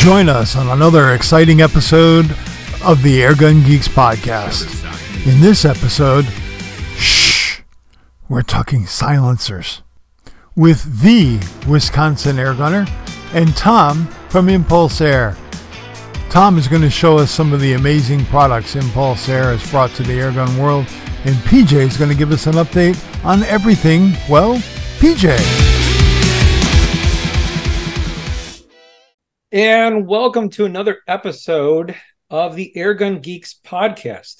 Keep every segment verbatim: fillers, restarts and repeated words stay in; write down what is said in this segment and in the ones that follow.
Join us on another exciting episode of the Airgun Geeks podcast. In this episode, shh, we're talking silencers with the Wisconsin Airgunner and Tom from Impulse Air. Tom is going to show us some of the amazing products Impulse Air has brought to the airgun world, and P J is going to give us an update on everything, well, P J. And welcome to another episode of the Airgun Geeks podcast.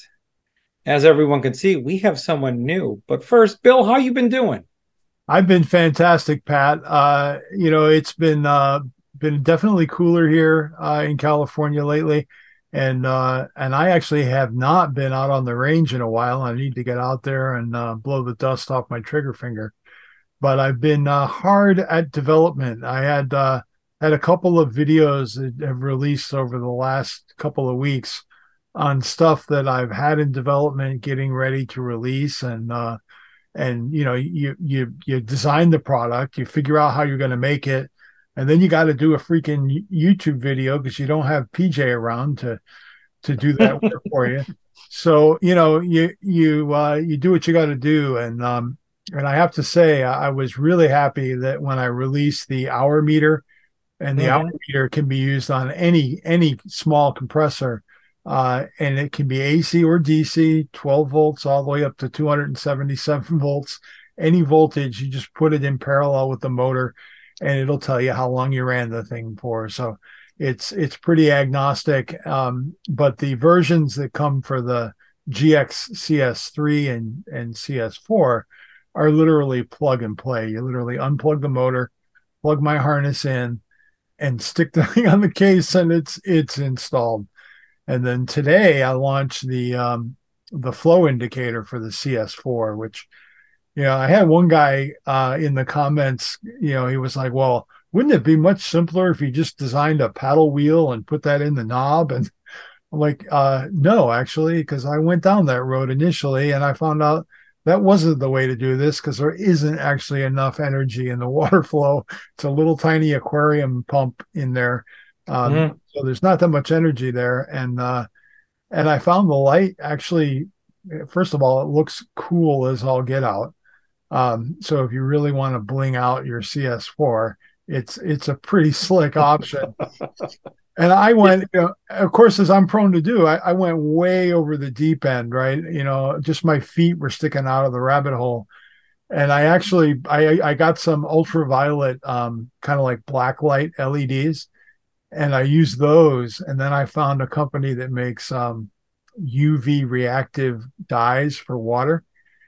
As everyone can see, we have someone new. But first, Bill, how you been doing? I've been fantastic, Pat. Uh, you know, it's been uh, been definitely cooler here uh, in California lately, and uh, and I actually have not been out on the range in a while. I need to get out there and uh, blow the dust off my trigger finger. But I've been uh, hard at development. I had. Uh, had a couple of videos that have released over the last couple of weeks on stuff that I've had in development, getting ready to release. And, uh, and, you know, you, you, you design the product, you figure out how you're going to make it. And then you got to do a freaking YouTube video because you don't have P J around to, to do that work for you. So, you know, you, you, uh, you do what you got to do. And, um, and I have to say, I was really happy that when I released the hour meter, and the mm-hmm. hour meter can be used on any any small compressor, uh, and it can be A C or D C, twelve volts all the way up to two hundred seventy-seven volts. Any voltage, you just put it in parallel with the motor, and it'll tell you how long you ran the thing for. So it's it's pretty agnostic. Um, but the versions that come for the G X C S three and and C S four are literally plug and play. You literally unplug the motor, plug my harness in, and stick the thing on the case, and it's it's installed. And then today I launched the um, the flow indicator for the C S four, which, you know, I had one guy uh, in the comments, you know, he was like, well, wouldn't it be much simpler if you just designed a paddle wheel and put that in the knob? And I'm like, uh, no, actually, because I went down that road initially and I found out that wasn't the way to do this because there isn't actually enough energy in the water flow. It's a little tiny aquarium pump in there. Um, mm-hmm. So there's not that much energy there. And, uh, and I found the light actually, first of all, it looks cool as all get out. Um, so if you really want to bling out your C S four, it's, it's a pretty slick option. And I went, you know, of course, as I'm prone to do, I, I went way over the deep end, right? You know, just my feet were sticking out of the rabbit hole. And I actually, I, I got some ultraviolet, um, kind of like black light L E Ds, and I used those. And then I found a company that makes um, U V reactive dyes for water.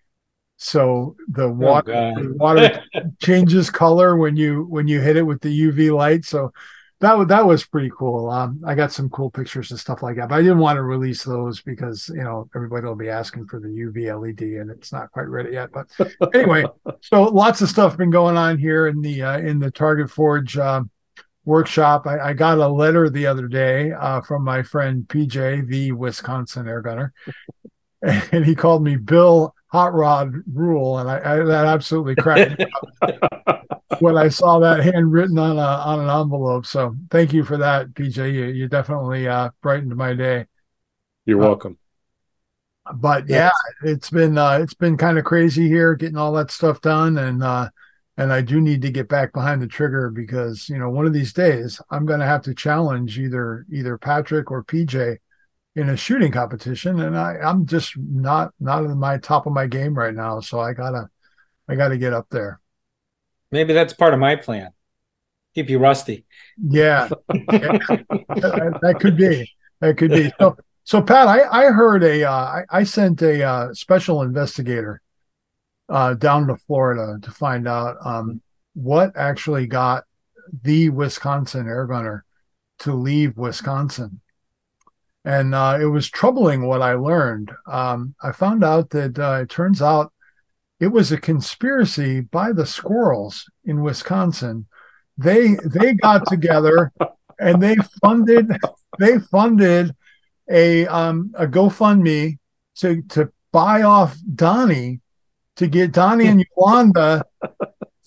So the water, oh, the water changes color when you when you hit it with the U V light. So That was, that was pretty cool. Um, I got some cool pictures and stuff like that, but I didn't want to release those because, you know, everybody will be asking for the U V L E D and it's not quite ready yet. But anyway, so lots of stuff been going on here in the, uh, in the Target Forge uh, workshop. I, I got a letter the other day uh, from my friend P J, the Wisconsin Airgunner, and he called me Bill Hot Rod Rule. And I, I that absolutely cracked me up when I saw that handwritten on a on an envelope. So thank you for that, P J. You you definitely uh, brightened my day. You're uh, welcome. But yeah, it's been uh, it's been kind of crazy here getting all that stuff done, and uh, and I do need to get back behind the trigger because, you know, one of these days I'm going to have to challenge either either Patrick or P J in a shooting competition, and I I'm just not not in my top of my game right now. So I gotta I gotta get up there. Maybe that's part of my plan. Keep you rusty. Yeah, yeah. that, that could be. That could be. So, so Pat, I, I heard a, uh, I, I sent a uh, special investigator uh, down to Florida to find out um, what actually got the Wisconsin Airgunner to leave Wisconsin. And uh, it was troubling what I learned. Um, I found out that uh, it turns out it was a conspiracy by the squirrels in Wisconsin. They they got together and they funded they funded a um a GoFundMe to to buy off Donnie to get Donnie and Yolanda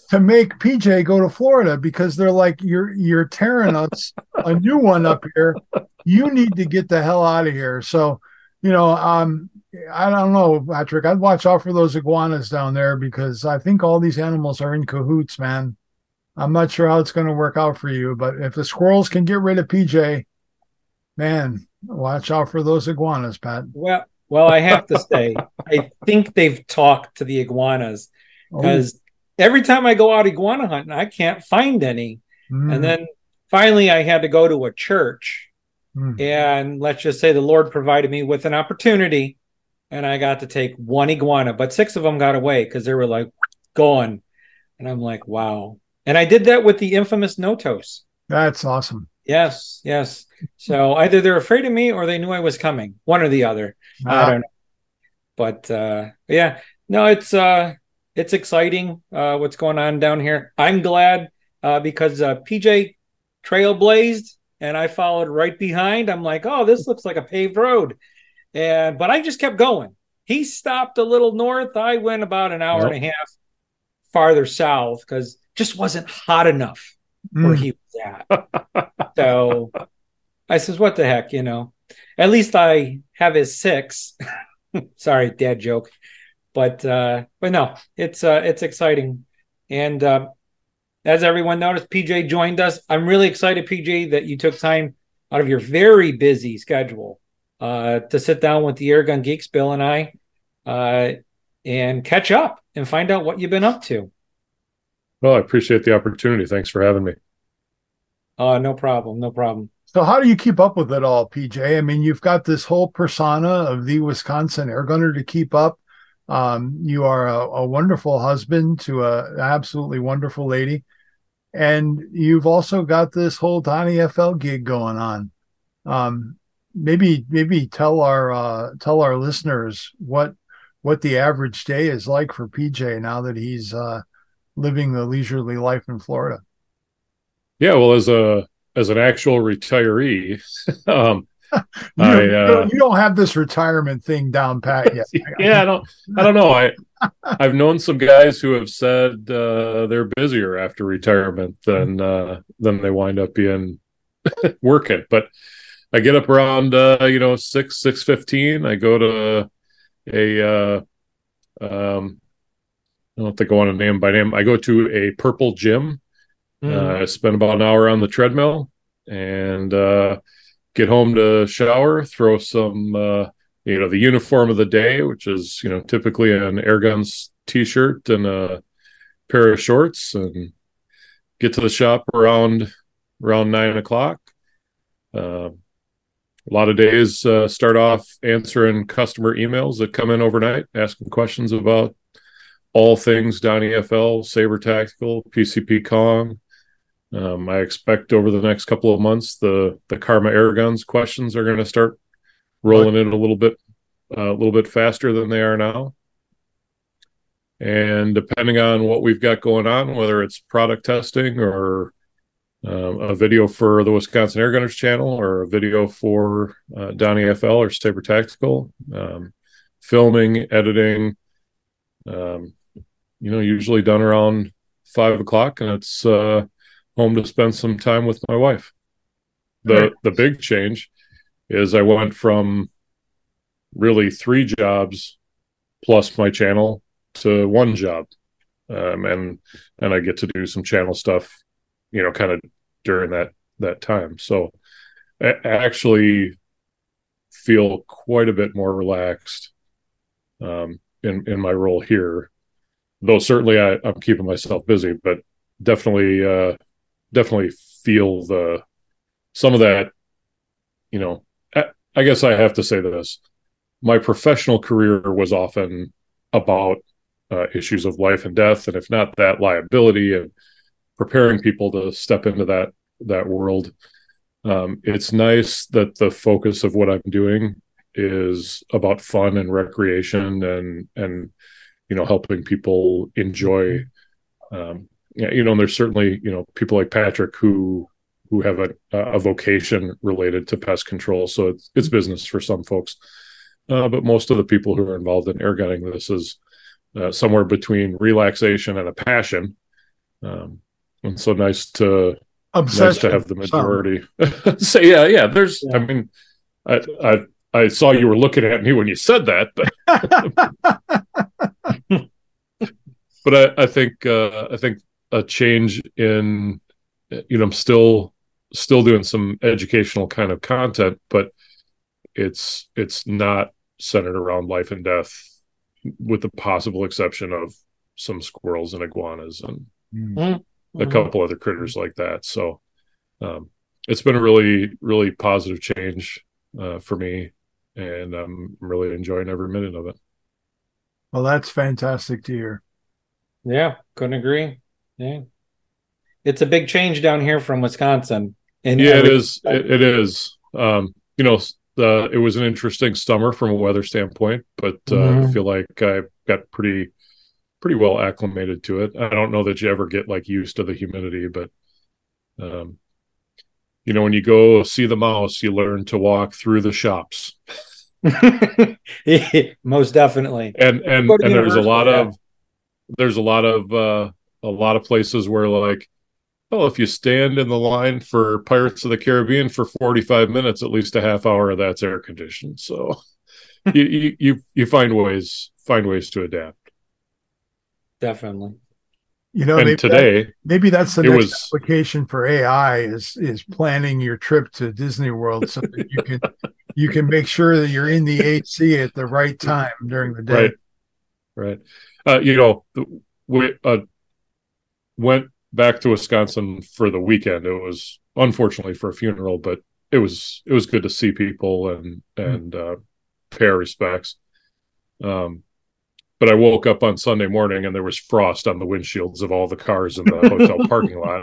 to make P J go to Florida because they're like, you're you're tearing us a new one up here. You need to get the hell out of here. So, you know, um, I don't know, Patrick. I'd watch out for those iguanas down there because I think all these animals are in cahoots, man. I'm not sure how it's going to work out for you, but if the squirrels can get rid of P J, man, watch out for those iguanas, Pat. Well, well, I have to say, I think they've talked to the iguanas because oh. every time I go out iguana hunting, I can't find any. Mm. And then finally, I had to go to a church, mm. and let's just say the Lord provided me with an opportunity, and I got to take one iguana, but six of them got away because they were like gone, and I'm like, wow. And I did that with the infamous Notos. That's awesome. Yes, yes. So either they're afraid of me or they knew I was coming. One or the other. Ah. I don't know. But uh, yeah, no, it's uh, it's exciting uh, what's going on down here. I'm glad uh, because uh, P J trailblazed and I followed right behind. I'm like, oh, this looks like a paved road. And but I just kept going. He stopped a little north. I went about an hour yep. and a half farther south because just wasn't hot enough mm. where he was at. So I says, what the heck, you know, at least I have his six. Sorry, dad joke. But uh, but no, it's uh, it's exciting. And uh, as everyone noticed, P J joined us. I'm really excited, P J, that you took time out of your very busy schedule uh, to sit down with the Airgun Geeks, Bill and I, uh, and catch up and find out what you've been up to. Well, I appreciate the opportunity. Thanks for having me. Uh, no problem. No problem. So how do you keep up with it all, P J? I mean, you've got this whole persona of the Wisconsin Airgunner to keep up. Um, you are a, a wonderful husband to a, an absolutely wonderful lady. And you've also got this whole Donnie F L gig going on. Um, maybe maybe tell our uh, tell our listeners what what the average day is like for P J now that he's uh, living the leisurely life in Florida. Yeah, well, as a as an actual retiree, um, you, I uh, you don't have this retirement thing down pat yet. Yeah, I don't. I don't know. I I've known some guys who have said uh, they're busier after retirement than uh, than they wind up being working. But I get up around uh, you know six six fifteen. I go to a uh, um, I don't think I want to name by name. I go to a Purple Gym. Mm. Uh, I spend about an hour on the treadmill and uh, get home to shower, throw some, uh, you know, the uniform of the day, which is, you know, typically an Airguns t-shirt and a pair of shorts, and get to the shop around around nine o'clock. Uh, a lot of days uh, start off answering customer emails that come in overnight, asking questions about all things Donnie F L, Saber Tactical, P C P Kong. Um, I expect over the next couple of months, the the Karma Airguns questions are going to start rolling in a little bit, uh, a little bit faster than they are now. And depending on what we've got going on, whether it's product testing or um, a video for the Wisconsin Airgunners channel or a video for uh, Donnie F L or Saber Tactical, um, filming, editing, um, you know, usually done around five o'clock, and it's uh, home to spend some time with my wife. The right. The big change is I went from really three jobs plus my channel to one job, um, and and I get to do some channel stuff, you know, kind of during that that time. So I actually feel quite a bit more relaxed um, in in my role here. Though certainly I, I'm keeping myself busy, but definitely, uh, definitely feel the some of that. You know, I, I guess I have to say this: my professional career was often about uh, issues of life and death, and if not that, liability, and preparing people to step into that that world. Um, it's nice that the focus of what I'm doing is about fun and recreation, and and. you know, helping people enjoy, um, you know, and there's certainly, you know, people like Patrick who, who have a, a vocation related to pest control. So it's, it's business for some folks. Uh, but most of the people who are involved in airgunning, this is uh, somewhere between relaxation and a passion. Um, and so nice to Obsession. nice to have the majority. So yeah, yeah. There's, yeah. I mean, I, I I saw you were looking at me when you said that, but but I, I think uh, I think a change in, you know, I'm still still doing some educational kind of content, but it's it's not centered around life and death, with the possible exception of some squirrels and iguanas and mm-hmm. a couple other critters like that. So um, it's been a really, really positive change uh, for me, and I'm really enjoying every minute of it. Well, that's fantastic to hear. Yeah, couldn't agree. Yeah, it's a big change down here from Wisconsin. And yeah, every- it is. It, it is. Um, you know, the, it was an interesting summer from a weather standpoint, but uh, mm-hmm. I feel like I got pretty, pretty well acclimated to it. I don't know that you ever get like used to the humidity, but um, you know, when you go see the mouse, you learn to walk through the shops. Most definitely. And and and there's a lot yeah. of there's a lot of uh, a lot of places where like, oh, if you stand in the line for Pirates of the Caribbean for forty-five minutes, at least a half hour of that's air conditioned. So you, you you you find ways find ways to adapt. Definitely. You know, and maybe today that, maybe that's the next was, application for A I is is planning your trip to Disney World so that you can you can make sure that you're in the A C at the right time during the day. Right. Right. Uh, you know, we uh, went back to Wisconsin for the weekend. It was unfortunately for a funeral, but it was it was good to see people and and uh, pay our respects. Um, but I woke up on Sunday morning and there was frost on the windshields of all the cars in the hotel parking lot.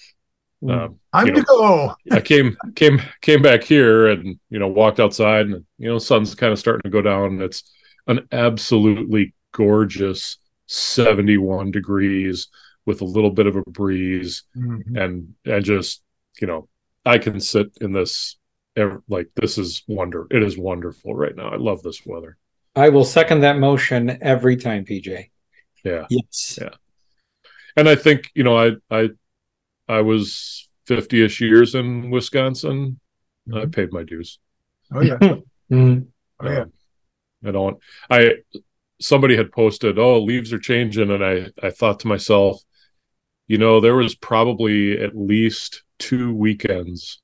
Um, I'm to go. I came came came back here and you know walked outside and you know sun's kind of starting to go down. It's an absolutely gorgeous seventy-one degrees with a little bit of a breeze, mm-hmm. and and just you know I can sit in this like this is wonder. It is wonderful right now. I love this weather. I will second that motion every time, P J. Yeah. Yes. Yeah. And I think, you know, I I I was fifty-ish years in Wisconsin. Mm-hmm. I paid my dues. Oh yeah. mm-hmm. Oh yeah. Um, I don't I somebody had posted, oh, leaves are changing, and I I thought to myself, you know, there was probably at least two weekends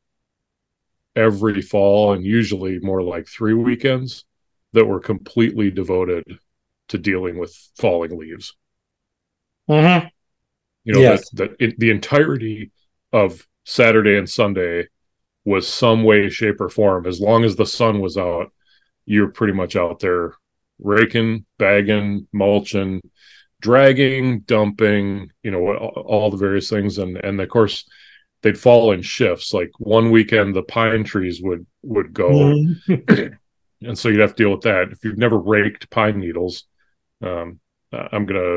every fall, and usually more like three weekends that were completely devoted to dealing with falling leaves. Mm-hmm. You know, yes. that, that it, the entirety of Saturday and Sunday was some way, shape, or form. As long as the sun was out, you're pretty much out there raking, bagging, mulching, dragging, dumping, you know, all, all the various things. And, and of course, they'd fall in shifts. Like one weekend, the pine trees would, would go. Mm-hmm. And so you'd have to deal with that. If you've never raked pine needles, um, I'm gonna,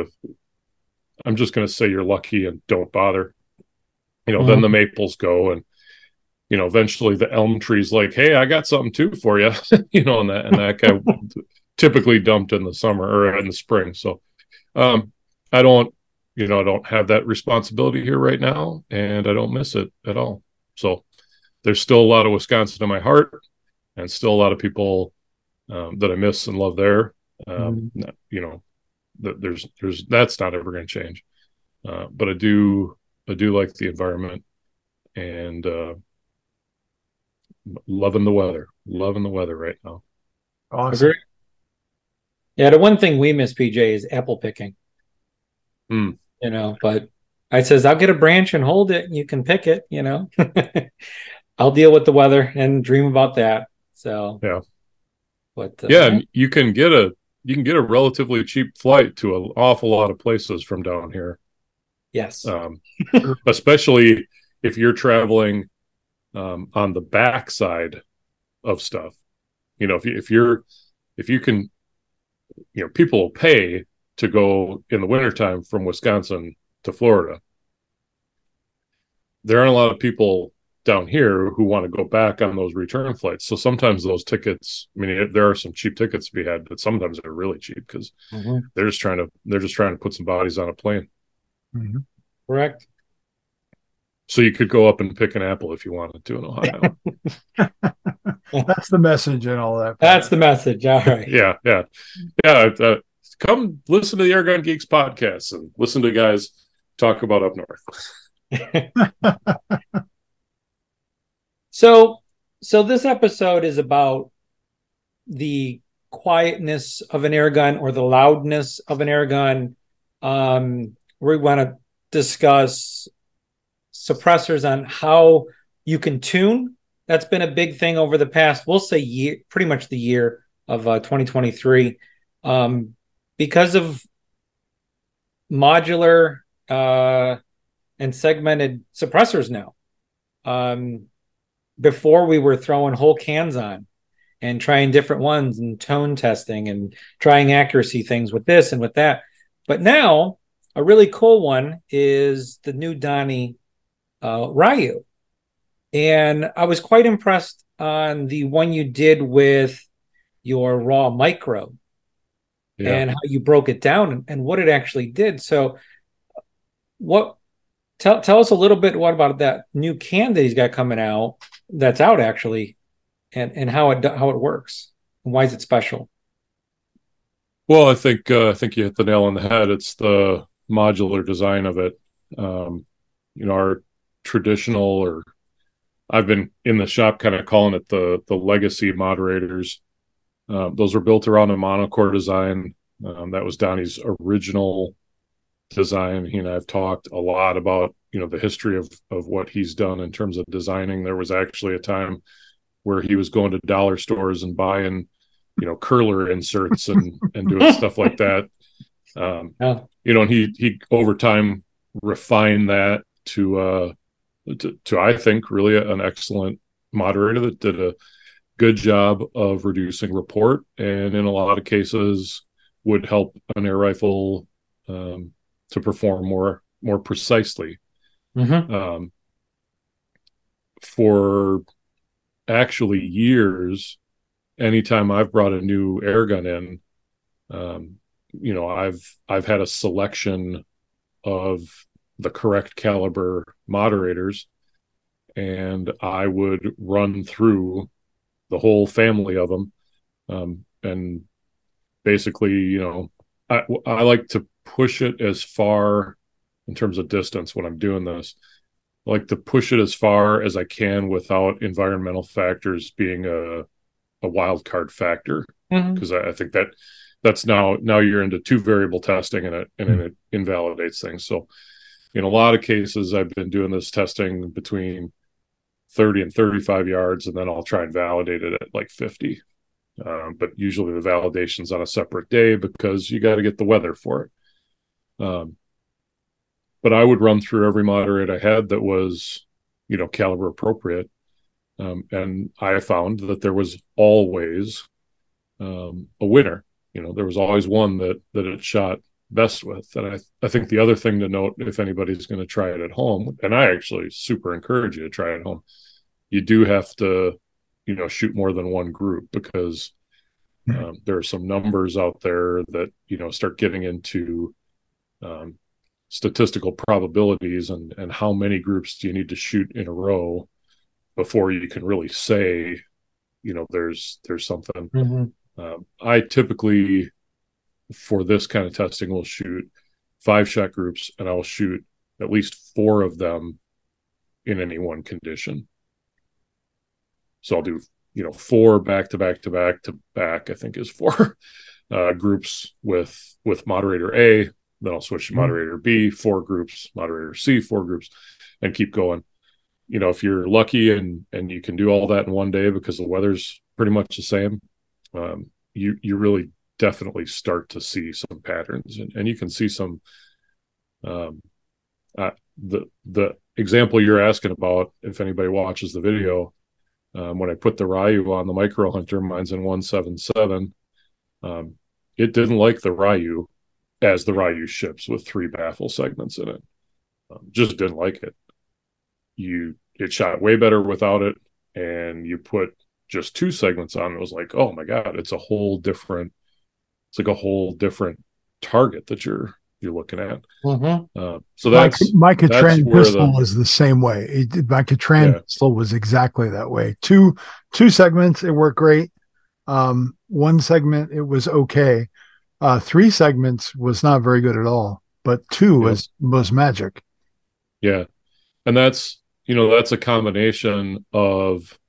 I'm just gonna say you're lucky and don't bother. You know, mm-hmm. Then the maples go, and you know, eventually the elm tree's like, "Hey, I got something too for you," you know, and that and that guy typically dumped in the summer or in the spring. So, um, I don't, you know, I don't have that responsibility here right now, and I don't miss it at all. So, there's still a lot of Wisconsin in my heart, and still a lot of people um, that I miss and love there. Um, mm-hmm. You know, th- there's there's that's not ever going to change. Uh, but I do I do like the environment and uh, loving the weather, loving the weather right now. Awesome. Agree. Yeah, the one thing we miss, P J, is apple picking. Mm. You know, but I says I'll get a branch and hold it, and you can pick it. You know, I'll deal with the weather and dream about that. So yeah. But, uh, yeah, and you can get a you can get a relatively cheap flight to an awful lot of places from down here. Yes, um, especially if you're traveling um, on the back side of stuff. You know, if you, if you're if you can, you know, people will pay to go in the wintertime from Wisconsin to Florida. There aren't a lot of people down here who want to go back on those return flights. So sometimes those tickets, I mean, there are some cheap tickets to be had, but sometimes they're really cheap because mm-hmm. they're just trying to, they're just trying to put some bodies on a plane. Mm-hmm. Correct. So you could go up and pick an apple if you wanted to in Ohio. That's the message and all that. That's the message. All right. yeah, yeah, yeah. Uh, come listen to the Airgun Geeks podcast and listen to guys talk about up north. so, so this episode is about the quietness of an air gun or the loudness of an air gun. Um, we want to discuss suppressors on how you can tune. That's been a big thing over the past, we'll say year, pretty much the year of uh, twenty twenty-three, um, because of modular uh, and segmented suppressors now. Um, before we were throwing whole cans on and trying different ones and tone testing and trying accuracy things with this and with that. But now a really cool one is the new Donnie uh, Ryu. And I was quite impressed on the one you did with your raw micro yeah. and how you broke it down and, and what it actually did. So what tell tell us a little bit what about that new can that he's got coming out that's out actually and, and how it how it works and why is it special? Well, I think uh, I think you hit the nail on the head. It's the modular design of it. Um, you know, our traditional or I've been in the shop kind of calling it the the legacy moderators. Uh, those were built around a monocore design. Um, that was Donnie's original design. He and I have talked a lot about, you know, the history of of what he's done in terms of designing. There was actually a time where he was going to dollar stores and buying, you know, curler inserts and and doing stuff like that. Um, yeah. You know, and he he over time refined that to. Uh, To, to I think really an excellent moderator that did a good job of reducing report and in a lot of cases would help an air rifle um, to perform more more precisely. Mm-hmm. Um, for actually years, anytime I've brought a new air gun in, um, you know, I've I've had a selection of the correct caliber moderators, and I would run through the whole family of them. Um, and basically, you know, I, I like to push it as far in terms of distance when I'm doing this. I like to push it as far as I can without environmental factors being a, a wild card factor. Because mm-hmm. I, I think that that's now, now you're into two variable testing and it, and mm-hmm. it invalidates things. So, in a lot of cases, I've been doing this testing between thirty and thirty-five yards, and then I'll try and validate it at like fifty. Um, but usually the validation's on a separate day because you got to get the weather for it. Um, but I would run through every moderator I had that was, you know, caliber appropriate. Um, and I found that there was always um, a winner. You know, there was always one that that it shot best with. And I, I think the other thing to note, if anybody's going to try it at home, and I actually super encourage you to try it at home, you do have to, you know, shoot more than one group because um, there are some numbers out there that, you know, start getting into um, statistical probabilities and, and how many groups do you need to shoot in a row before you can really say, you know, there's, there's something. Mm-hmm. Um, I typically, for this kind of testing, we'll shoot five shot groups and I'll shoot at least four of them in any one condition. So I'll do, you know, four back to back to back to back, I think is four uh, groups with, with moderator A, then I'll switch to moderator B, four groups, moderator C, four groups, and keep going. You know, if you're lucky and, and you can do all that in one day because the weather's pretty much the same, um, you, you really definitely start to see some patterns and, and you can see some um uh, the the example you're asking about, if anybody watches the video, um, when I put the Ryu on the Micro Hunter, mine's in one seventy-seven, um it didn't like the Ryu as the Ryu ships with three baffle segments in it. Um, just didn't like it. You it shot way better without it, and you put just two segments on, it was like, oh my god, it's a whole different It's like a whole different target that you're you're looking at. Mm-hmm. Uh, so My, that's my that's Catran where pistol the was the same way. It, my Catran yeah pistol was exactly that way. Two two segments, it worked great. Um, one segment, it was okay. Uh, three segments was not very good at all, but two yep, was was magic. yeah, and that's you know that's a combination of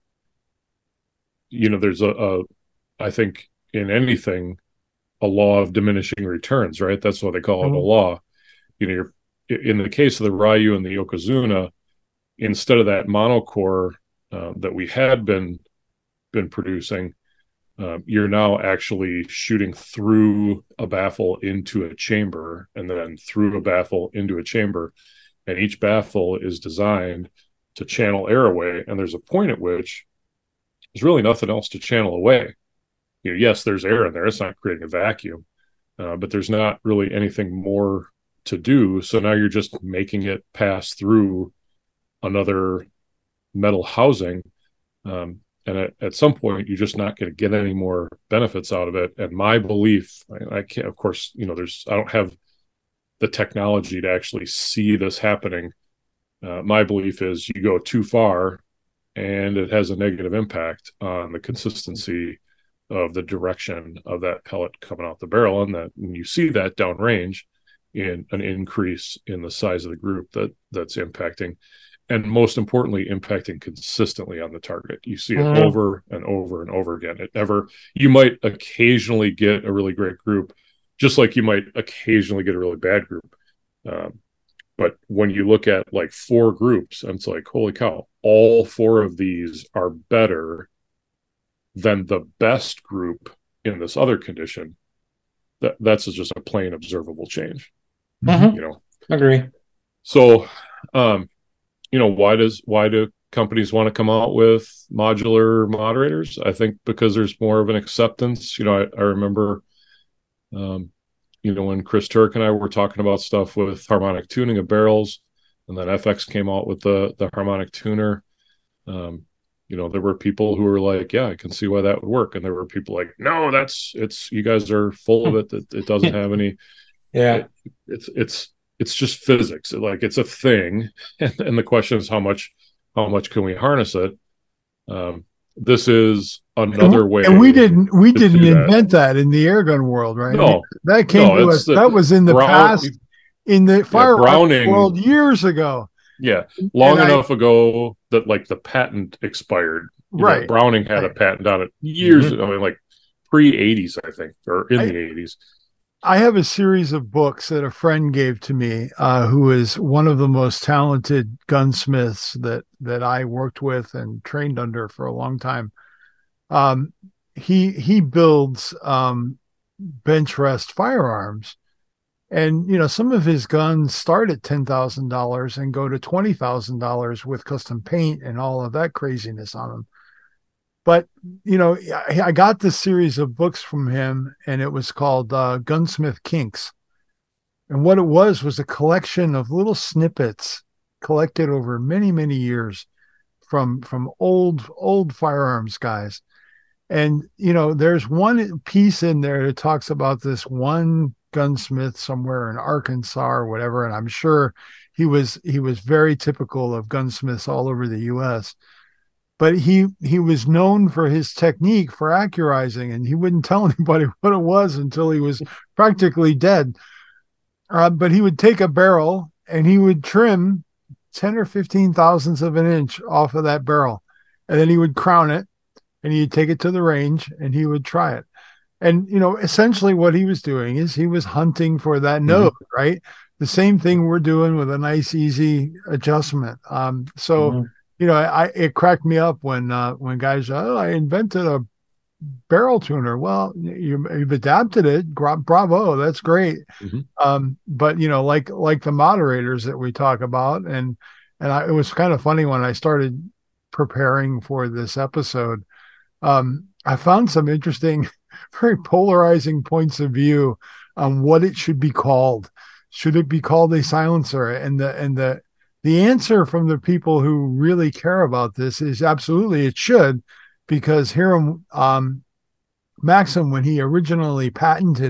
you know there's a, a I think in anything a law of diminishing returns, right? That's what they call it, a Mm-hmm. law. You know, you're in the case of the Ryu and the Yokozuna, instead of that monocore uh, that we had been been producing, uh, you're now actually shooting through a baffle into a chamber, and then through a baffle into a chamber, and each baffle is designed to channel air away. And there's a point at which there's really nothing else to channel away. You know, yes, there's air in there; it's not creating a vacuum, uh, but there's not really anything more to do. So now you're just making it pass through another metal housing. Um, and at, at some point, you're just not going to get any more benefits out of it. And my belief, I, I can't, of course, you know, there's, I don't have the technology to actually see this happening. Uh, my belief is you go too far and it has a negative impact on the consistency of the direction of that pellet coming out the barrel. And that when you see that downrange in an increase in the size of the group that that's impacting, and most importantly, impacting consistently on the target. You see it Mm-hmm. over and over and over again. It never, you might occasionally get a really great group, just like you might occasionally get a really bad group. Um, but when you look at like four groups, and it's like, holy cow, all four of these are better than the best group in this other condition. That that's just a plain observable change. Mm-hmm. You know, Agree. so um, you know, why does why do companies want to come out with modular moderators? I think because there's more of an acceptance. You know, I, I remember, um, you know, when Chris Turk and I were talking about stuff with harmonic tuning of barrels, and then F X came out with the the harmonic tuner. Um, you know, there were people who were like, "Yeah, I can see why that would work," and there were people like, "No, that's it's you guys are full of it. That it doesn't have any." Yeah, it, it's it's it's just physics. Like it's a thing, and, and the question is how much how much can we harness it? Um, this is another way, and we didn't we to didn't do that. invent that in the airgun world, right? I mean, No, that came no, to it's us. the That was in the Brown, past, in the yeah, firearms Browning. world years ago. Yeah, long And I- enough ago that like the patent expired. You know, Right. Browning had a patent on it years Mhm. ago. I mean, like pre eighties, I think, or in I- the eighties. I have a series of books that a friend gave to me, uh, who is one of the most talented gunsmiths that that I worked with and trained under for a long time. Um, he he builds um, bench rest firearms, and you know some of his guns start at ten thousand dollars and go to twenty thousand dollars with custom paint and all of that craziness on them. But you know, I, I got this series of books from him, and it was called uh, Gunsmith Kinks. And what it was was a collection of little snippets collected over many, many years from from old old firearms guys. And you know, there's one piece in there that talks about this one gunsmith somewhere in Arkansas or whatever, and I'm sure he was he was very typical of gunsmiths all over the U S. But he he was known for his technique for accurizing, and he wouldn't tell anybody what it was until he was practically dead. Uh, but he would take a barrel and he would trim ten or fifteen thousandths of an inch off of that barrel, and then he would crown it, and he'd take it to the range and he would try it. And you know, essentially what he was doing is he was hunting for that node, mm-hmm. right? The same thing we're doing with a nice, easy adjustment. Um, so. Mm-hmm. You know, I it cracked me up when uh, when guys, oh, I invented a barrel tuner. Well, you, you've adapted it. Bravo, that's great. Mm-hmm. Um, but you know, like like the moderators that we talk about, and and I, it was kind of funny when I started preparing for this episode. Um, I found some interesting, very polarizing points of view on what it should be called. Should it be called a silencer? And the and the The answer from the people who really care about this is absolutely it should, because Hiram um, Maxim, when he originally patented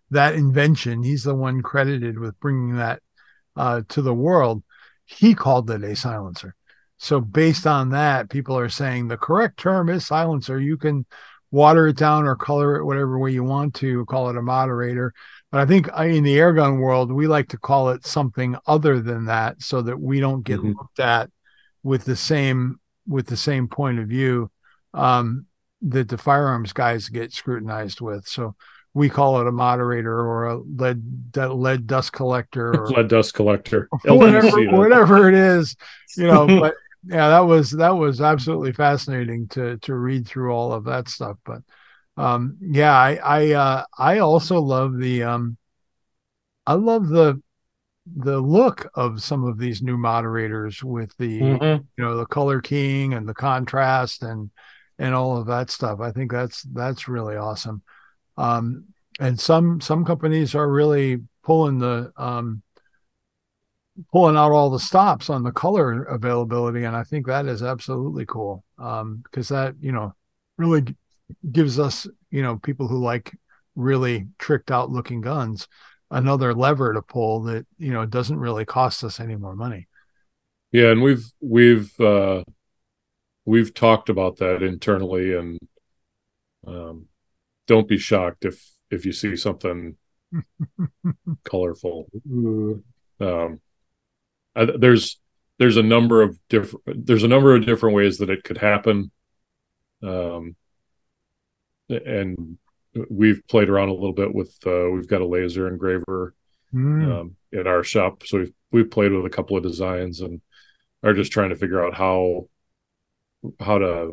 that invention. He's the one credited with bringing that uh, to the world. He called it a silencer. So based on that, people are saying the correct term is silencer. You can water it down or color it whatever way you want to, call it a moderator. But I think in the airgun world, we like to call it something other than that, so that we don't get mm-hmm. looked at with the same with the same point of view um, that the firearms guys get scrutinized with. So we call it a moderator or a lead lead dust collector or lead dust collector, whatever, whatever it is, you know. But yeah, that was that was absolutely fascinating to to read through all of that stuff. But um, yeah, I I uh, I also love the um, I love the the look of some of these new moderators with the mm-hmm. you know, the color keying and the contrast and and all of that stuff. I think that's that's really awesome. Um, and some some companies are really pulling the um, pulling out all the stops on the color availability, and I think that is absolutely cool um, because that, you know, really g- gives us, you know, people who like really tricked out looking guns another lever to pull that, you know, doesn't really cost us any more money. Yeah, and we've we've uh, we've talked about that internally, and um, don't be shocked if if you see something colorful. Um, I, there's there's a number of different there's a number of different ways that it could happen, um, and we've played around a little bit with uh, we've got a laser engraver mm. um, in our shop, so we've we've played with a couple of designs and are just trying to figure out how how to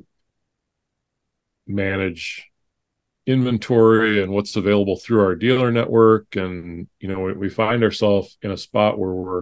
manage inventory and what's available through our dealer network. And you know, we, we find ourselves in a spot where we're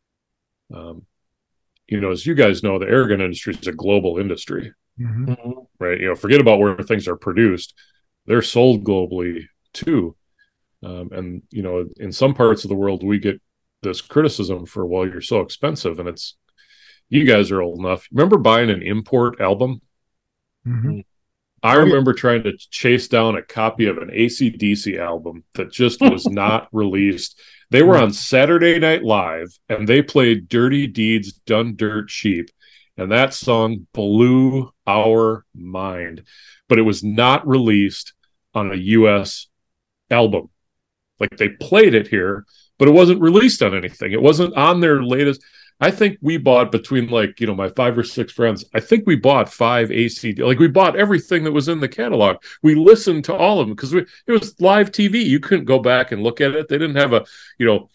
um, you know, as you guys know, the airgun industry is a global industry, mm-hmm. right? You know, forget about where things are produced. They're sold globally too. Um, and, you know, in some parts of the world, we get this criticism for, well, you're so expensive. And it's, you guys are old enough. Remember buying an import album? Mm-hmm. I oh, remember yeah. trying to chase down a copy of an A C D C album that just was not released. They were on Saturday Night Live, and they played Dirty Deeds Done Dirt Cheap. And that song blew our mind. But it was not released on a U S album. Like, they played it here, but it wasn't released on anything. It wasn't on their latest. I think we bought between, like, you know, my five or six friends, I think we bought five A C D. Like, we bought everything that was in the catalog. We listened to all of them because it was live T V. You couldn't go back and look at it. They didn't have a, you know,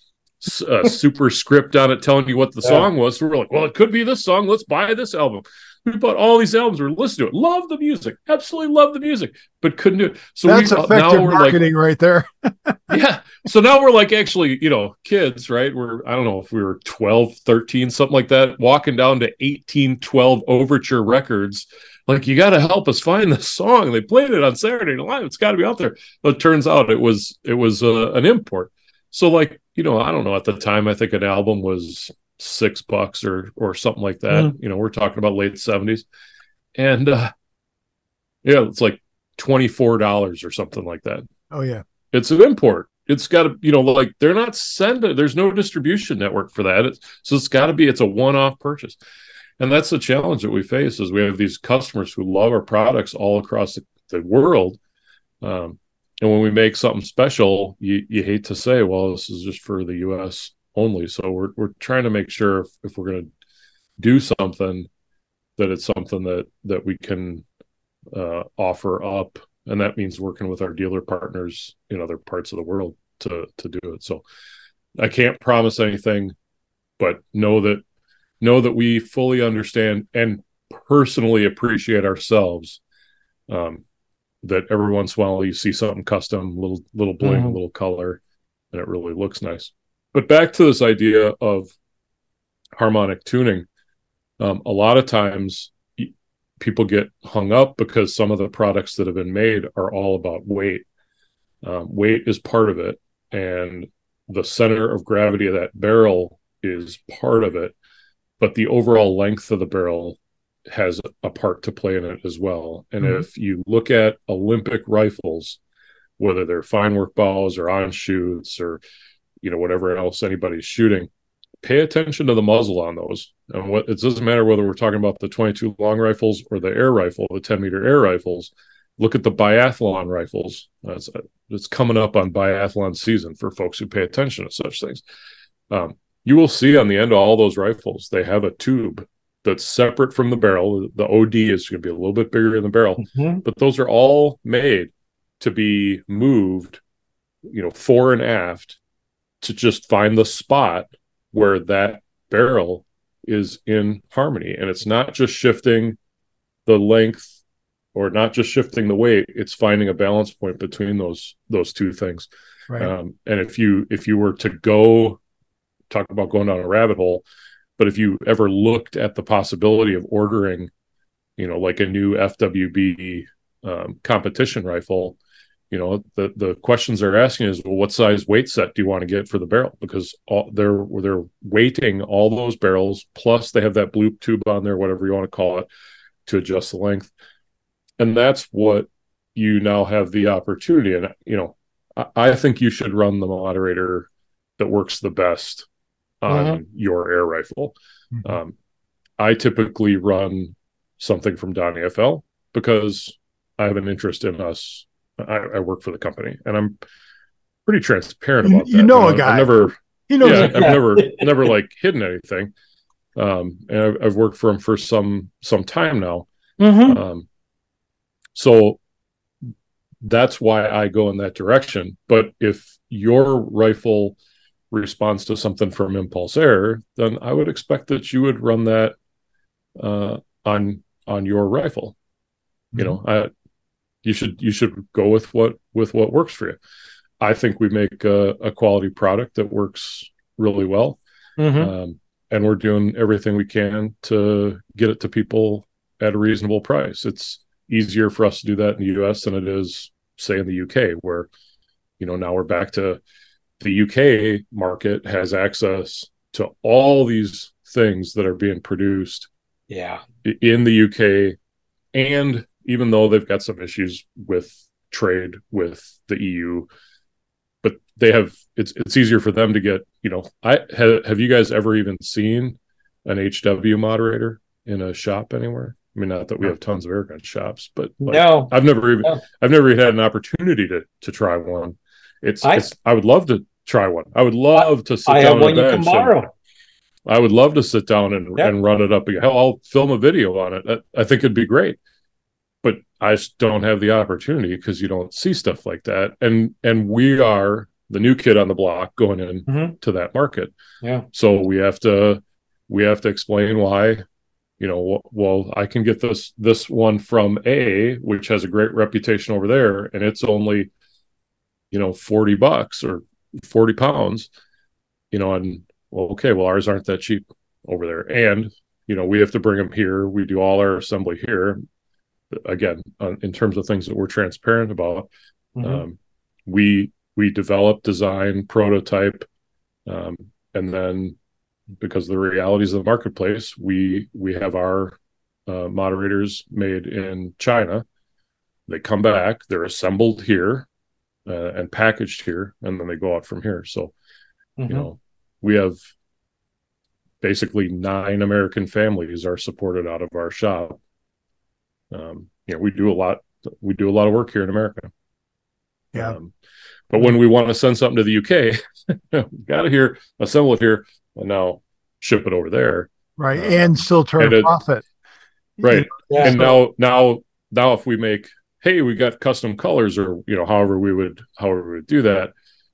a super script on it telling you what the yeah. song was. So we're like, well, it could be this song. Let's buy this album. We bought all these albums. We're listening to it. Love the music. Absolutely love the music, but couldn't do it. So that's we, effective now we're marketing like, right there. yeah. So now we're like, actually, you know, kids, right? We're, I don't know if we were twelve, thirteen, something like that, walking down to eighteen twelve Overture Records. Like, you got to help us find this song. They played it on Saturday Night Live. It's got to be out there. But it turns out it was, it was uh, an import. So, like, you know, I don't know, at the time, I think an album was six bucks or or something like that. Mm. You know, we're talking about late seventies, and uh, yeah, it's like twenty-four dollars or something like that. Oh yeah, it's an import. It's got to, you know, like, they're not sending. There's no distribution network for that. It's, so it's got to be. It's a one-off purchase, and that's the challenge that we face. Is we have these customers who love our products all across the, the world. Um, and when we make something special, you you hate to say, well, this is just for the U S only. So we're we're trying to make sure if, if we're going to do something, that it's something that that we can uh, offer up, and that means working with our dealer partners in other parts of the world to to do it. So I can't promise anything, but know that know that we fully understand and personally appreciate ourselves. Um, that every once in a while you see something custom, little little bling, mm-hmm. a little color, and it really looks nice. But back to this idea of harmonic tuning, um, a lot of times people get hung up because some of the products that have been made are all about weight. Um, weight is part of it, and the center of gravity of that barrel is part of it, but the overall length of the barrel has a part to play in it as well. And mm-hmm. if you look at Olympic rifles, whether they're fine work balls or on shoots or, you know, whatever else anybody's shooting, pay attention to the muzzle on those. And what it doesn't matter whether we're talking about the twenty-two long rifles or the air rifle, the ten meter air rifles. Look at the biathlon rifles. It's, it's coming up on biathlon season for folks who pay attention to such things. Um, you will see on the end of all those rifles, they have a tube that's separate from the barrel. The O D is going to be a little bit bigger than the barrel, mm-hmm. but those are all made to be moved, you know, fore and aft to just find the spot where that barrel is in harmony. And it's not just shifting the length or not just shifting the weight, it's finding a balance point between those those two things. Right. Um, and if you if you were to go talk about going down a rabbit hole, but if you ever looked at the possibility of ordering, you know, like a new F W B um, competition rifle, you know, the the questions they're asking is, well, what size weight set do you want to get for the barrel? Because all, they're they're weighting all those barrels, plus they have that bloop tube on there, whatever you want to call it, to adjust the length. And that's what you now have the opportunity. And, you know, I, I think you should run the moderator that works the best on mm-hmm. your air rifle. Mm-hmm. Um, I typically run something from Donnie F L because I have an interest in us. I, I work for the company, and I'm pretty transparent about you, that. You know, and a guy. I've never, you know, yeah, I've never, never like hidden anything. Um, and I've, I've worked for him for some some time now. Mm-hmm. Um, So that's why I go in that direction. But if your rifle responds to something from Impulse Air, then I would expect that you would run that uh, on on your rifle. Mm-hmm. You know, I, you should you should go with what with what works for you. I think we make a, a quality product that works really well, mm-hmm. um, and we're doing everything we can to get it to people at a reasonable price. It's easier for us to do that in the U S than it is, say, in the U K, where, you know, now we're back to the U K market has access to all these things that are being produced yeah. in the U K. And even though they've got some issues with trade with the E U, but they have, it's, it's easier for them to get, you know, I have, have you guys ever even seen an H W moderator in a shop anywhere? I mean, not that we have tons of airgun shops, but like, no, I've never even, no. I've never had an opportunity to to try one. It's, I, it's, I would love to try one. I would love to sit I down have one on a you can bench. borrow. I would love to sit down and, yep. and run it up. Hell, I'll film a video on it. I, I think it'd be great, but I just don't have the opportunity because you don't see stuff like that. And and we are the new kid on the block going in mm-hmm. to that market. Yeah. So we have to we have to explain why. You know, well, I can get this this one from A, which has a great reputation over there, and it's only, you know, forty bucks or forty pounds. You know, and well, okay, well, ours aren't that cheap over there, and you know, we have to bring them here. We do all our assembly here. Again, uh, in terms of things that we're transparent about, mm-hmm. um, we we develop, design, prototype, um, and then. Because of the realities of the marketplace, we we have our uh, moderators made in China. They come back, they're assembled here uh, and packaged here, and then they go out from here. So, mm-hmm. you know, we have basically nine American families are supported out of our shop. Um, you know, we do a lot. We do a lot of work here in America. Yeah. Um, but when we want to send something to the U K, got to here, assemble it here. And now ship it over there, right? Uh, and still turn a profit, right? Yeah. And now, now, now, if we make, hey, we got custom colors, or you know, however we would, however we would do that,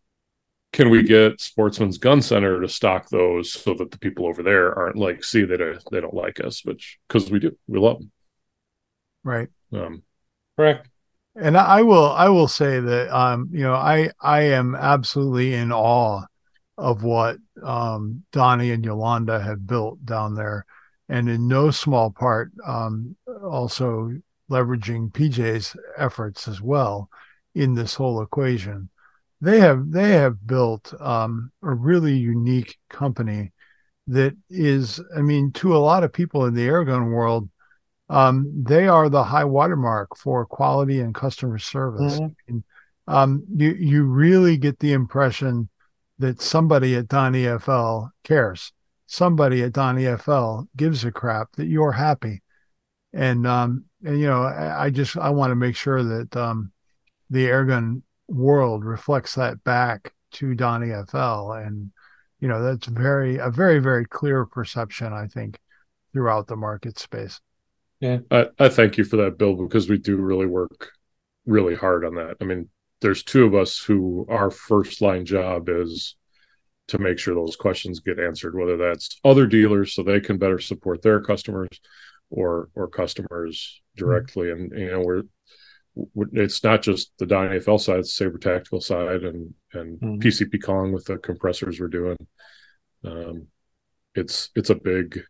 can we get Sportsman's Gun Center to stock those so that the people over there aren't like, see, they don't, they don't like us, which because we do, we love them, right? Um, correct. And I will, I will say that, um, you know, I, I am absolutely in awe of what um, Donnie and Yolanda have built down there, and in no small part, um, also leveraging P J's efforts as well in this whole equation. They have they have built um, a really unique company that is, I mean, to a lot of people in the airgun world, um, they are the high watermark for quality and customer service. Mm-hmm. And, um, you you really get the impression that somebody at Don E F L cares. Somebody at Don E F L gives a crap that you're happy. And um, and you know, I, I just I want to make sure that um, the airgun world reflects that back to Don E F L, and you know, that's very a very very clear perception, I think, throughout the market space. Yeah, I, I thank you for that, Bill, because we do really work really hard on that. I mean, there's two of us who our first line job is to make sure those questions get answered, whether that's other dealers so they can better support their customers, or or customers directly. Mm-hmm. And you know, we're it's not just the Don E F L side, it's the Saber Tactical side, and and mm-hmm. P C P Kong with the compressors we're doing. Um, it's it's a big.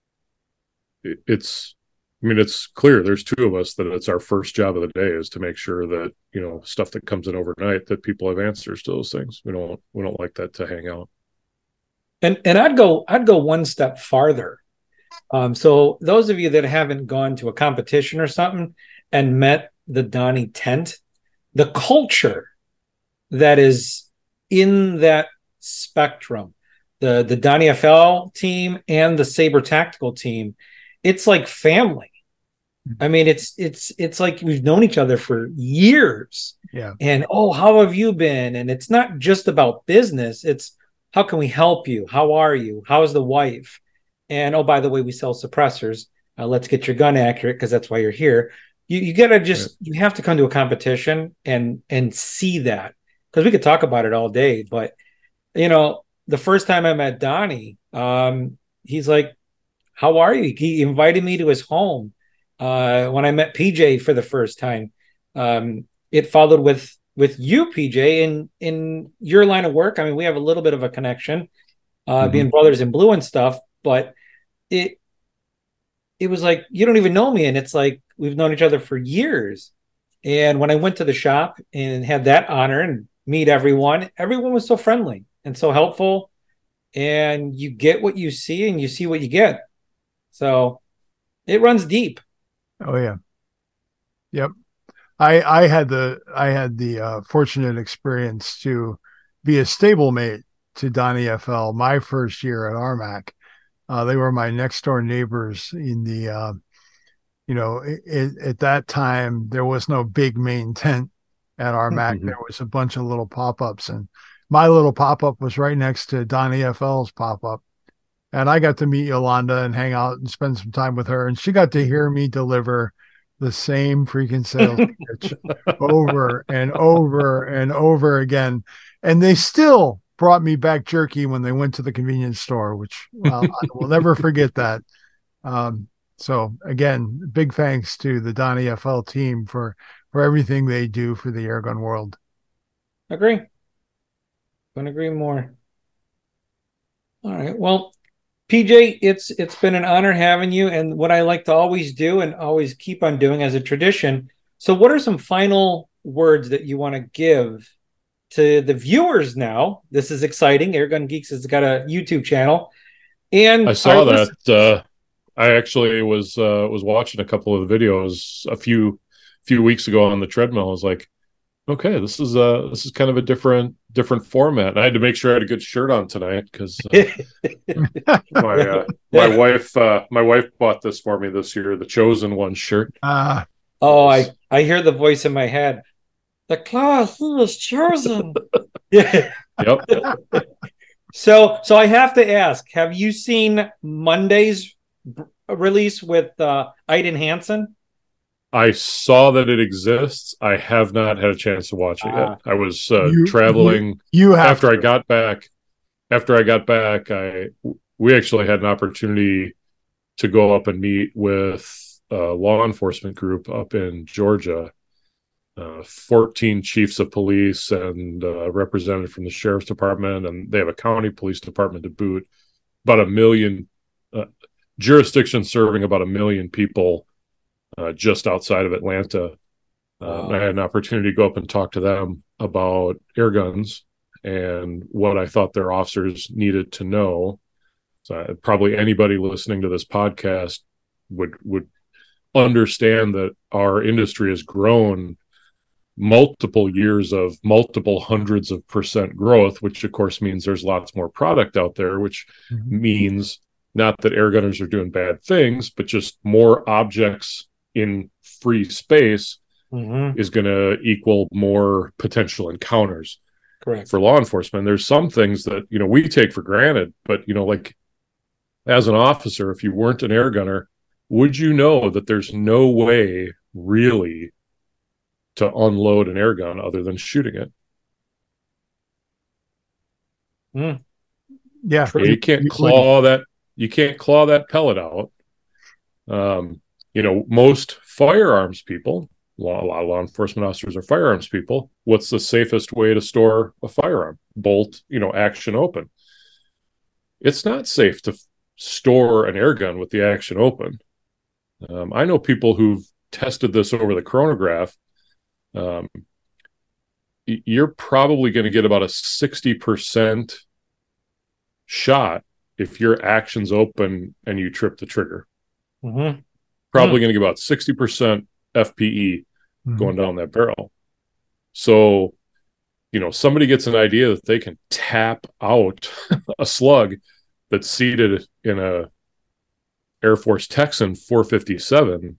It, it's, I mean, it's clear there's two of us that it's our first job of the day is to make sure that, you know, stuff that comes in overnight, that people have answers to those things. We don't we don't like that to hang out. And and I'd go I'd go one step farther. Um, so those of you that haven't gone to a competition or something and met the Donnie tent, the culture that is in that spectrum, the the Donnie F L team and the Saber Tactical team, it's like family. I mean, it's it's it's like we've known each other for years. Yeah. And oh, how have you been? And it's not just about business. It's how can we help you? How are you? How's the wife? And oh, by the way, we sell suppressors. Uh, let's get your gun accurate because that's why you're here. You you gotta just right. You have to come to a competition and and see that, because we could talk about it all day. But you know, the first time I met Donnie, um, he's like, "How are you?" He invited me to his home. Uh, when I met P J for the first time, um, it followed with with you, P J, in in your line of work. I mean, we have a little bit of a connection, uh, mm-hmm. being brothers in blue and stuff. But it it was like you don't even know me, and it's like we've known each other for years. And when I went to the shop and had that honor and meet everyone, everyone was so friendly and so helpful. And you get what you see, and you see what you get. So it runs deep. Oh yeah. Yep. I I had the I had the uh, fortunate experience to be a stablemate to Don E F L my first year at R M A C. Uh, they were my next door neighbors in the, uh, you know, it, it, at that time there was no big main tent at R M A C. Mm-hmm. There was a bunch of little pop-ups, and my little pop-up was right next to Don E F L's pop-up. And I got to meet Yolanda and hang out and spend some time with her. And she got to hear me deliver the same freaking sales pitch over and over and over again. And they still brought me back jerky when they went to the convenience store, which well, I will never forget that. Um, so again, big thanks to the Don E F L team for, for everything they do for the airgun world. Agree. Couldn't agree more. All right. Well, P J, it's it's been an honor having you, and what I like to always do and always keep on doing as a tradition. So what are some final words that you want to give to the viewers now? This is exciting. Airgun Geeks has got a YouTube channel. And I saw that. Uh, I actually was uh, was watching a couple of the videos a few few weeks ago on the treadmill. I was like, okay, this is uh this is kind of a different different format. And I had to make sure I had a good shirt on tonight because uh, my uh, my wife uh, my wife bought this for me this year, the Chosen One shirt. Uh, oh, I I hear the voice in my head. The class is chosen. Yeah. Yep. So so I have to ask: have you seen Monday's release with uh, Aiden Hansen? I saw that it exists. I have not had a chance to watch it yet. Uh, I was uh, you, traveling you, you after to. I got back. After I got back, I we actually had an opportunity to go up and meet with a law enforcement group up in Georgia. Uh, fourteen chiefs of police and a representative from the sheriff's department, and they have a county police department to boot. About a million uh, jurisdictions serving about a million people. Uh, just outside of Atlanta. Uh, wow. I had an opportunity to go up and talk to them about air guns and what I thought their officers needed to know. So uh, probably anybody listening to this podcast would would understand that our industry has grown multiple years of multiple hundreds of percent growth, which of course means there's lots more product out there, which mm-hmm. means not that air gunners are doing bad things, but just more objects in free space mm-hmm. is going to equal more potential encounters. Correct. For law enforcement. There's some things that, you know, we take for granted, but, you know, like as an officer, if you weren't an air gunner, would you know that there's no way really to unload an air gun other than shooting it? Mm. Yeah. You, you can't claw that, you can't claw that pellet out. Um, you know, most firearms people, law, a lot of law enforcement officers are firearms people. What's the safest way to store a firearm? Bolt, you know, action open. It's not safe to f- store an air gun with the action open. Um, I know people who've tested this over the chronograph. Um, you're probably going to get about a sixty percent shot if your action's open and you trip the trigger. Mm-hmm. Probably mm. going to get about sixty percent F P E mm-hmm. going down that barrel. So, you know, somebody gets an idea that they can tap out a slug that's seated in a Air Force Texan four fifty-seven,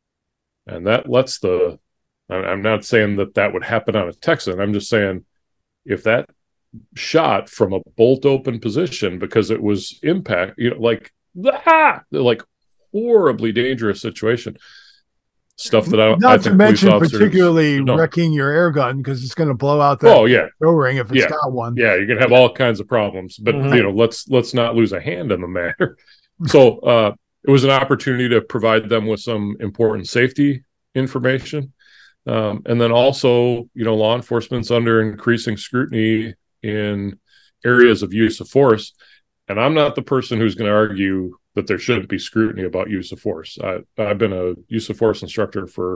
and that lets the, I'm not saying that that would happen on a Texan. I'm just saying if that shot from a bolt open position because it was impact, you know, like, ah, like horribly dangerous situation. Stuff that I don't. Not I to think mention particularly wrecking your air gun because it's going to blow out that oh yeah O-ring if it's yeah. got one. Yeah, you're going to have all kinds of problems. But mm-hmm. you know, let's let's not lose a hand in the matter. So uh, it was an opportunity to provide them with some important safety information, um, and then also, you know, law enforcement's under increasing scrutiny in areas of use of force, and I'm not the person who's going to argue that there shouldn't be scrutiny about use of force. I, I've been a use of force instructor for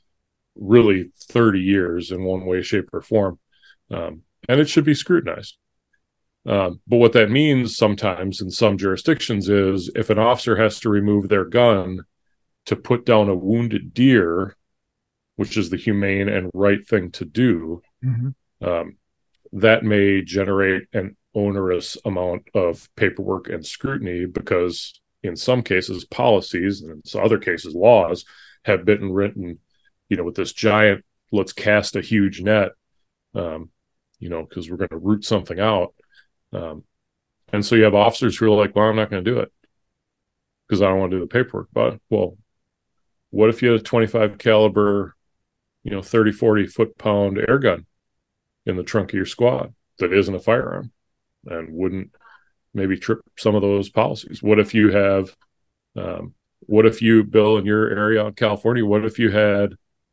really thirty years in one way, shape, or form, um, and it should be scrutinized. Um, but what that means sometimes in some jurisdictions is if an officer has to remove their gun to put down a wounded deer, which is the humane and right thing to do, mm-hmm. um, that may generate an onerous amount of paperwork and scrutiny because in some cases policies and in some other cases laws have been written, you know, with this giant, let's cast a huge net, um, you know, because we're going to root something out. Um, and so you have officers who are like, well, I'm not going to do it because I don't want to do the paperwork. But, well, what if you had a twenty-five caliber, you know, thirty, forty foot pound air gun in the trunk of your squad that isn't a firearm and wouldn't maybe trip some of those policies? What if you have, um, what if you, Bill, in your area in California, what if you had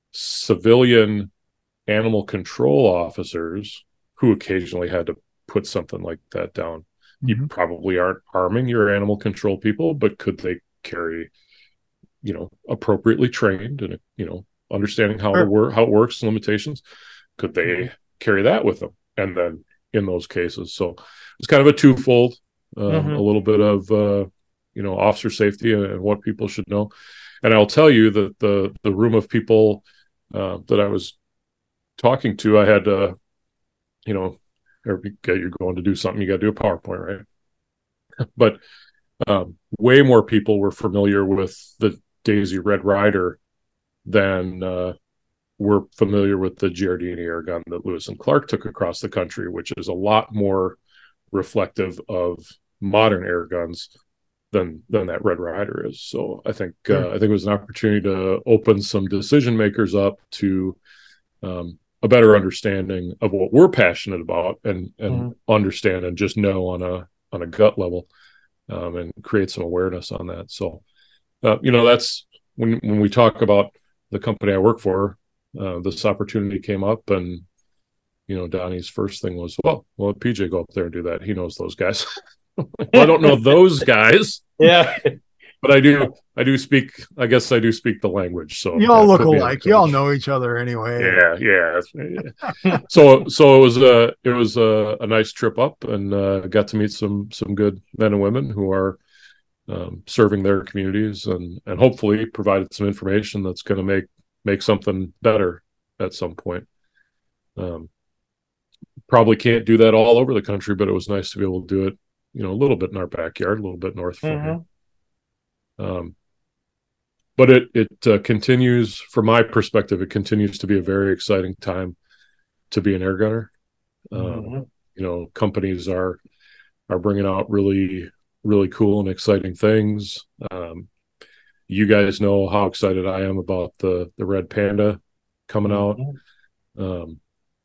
civilian animal control officers who occasionally had to put something like that down? Mm-hmm. You probably aren't arming your animal control people, but could they carry, you know, appropriately trained and, you know, understanding how sure. to work, how it works, limitations? Could they mm-hmm. carry that with them? And then in those cases, so it's kind of a twofold, um, mm-hmm. a little bit of, uh, you know, officer safety and, and what people should know. And I'll tell you that the, the room of people uh, that I was talking to, I had, uh, you know, you're going to do something, you got to do a PowerPoint, right? But um, way more people were familiar with the Daisy Red Ryder than uh, were familiar with the Giardini air gun that Lewis and Clark took across the country, which is a lot more reflective of modern air guns than than that Red Ryder is. So I think uh, yeah. I think it was an opportunity to open some decision makers up to um, a better understanding of what we're passionate about and and mm-hmm. understand and just know on a on a gut level, um, and create some awareness on that. So uh, you know, that's when when we talk about the company I work for, uh, this opportunity came up, and you know, Donnie's first thing was, well, well, let P J go up there and do that. He knows those guys. Well, I don't know those guys. Yeah. But I do, I do speak, I guess I do speak the language. So you all look alike. You all know each other anyway. Yeah. Yeah. yeah. so, so it was a, it was a, a nice trip up, and uh, got to meet some, some good men and women who are um, serving their communities, and, and hopefully provided some information that's going to make, make something better at some point. Um, probably can't do that all over the country, but it was nice to be able to do it, you know, a little bit in our backyard, a little bit north from Mm-hmm. here. Um, but it it uh, continues, from my perspective, it continues to be a very exciting time to be an air gunner. Um, Mm-hmm. You know, companies are are bringing out really really cool and exciting things. Um, you guys know how excited I am about the the Red Panda coming out. Mm-hmm. Um,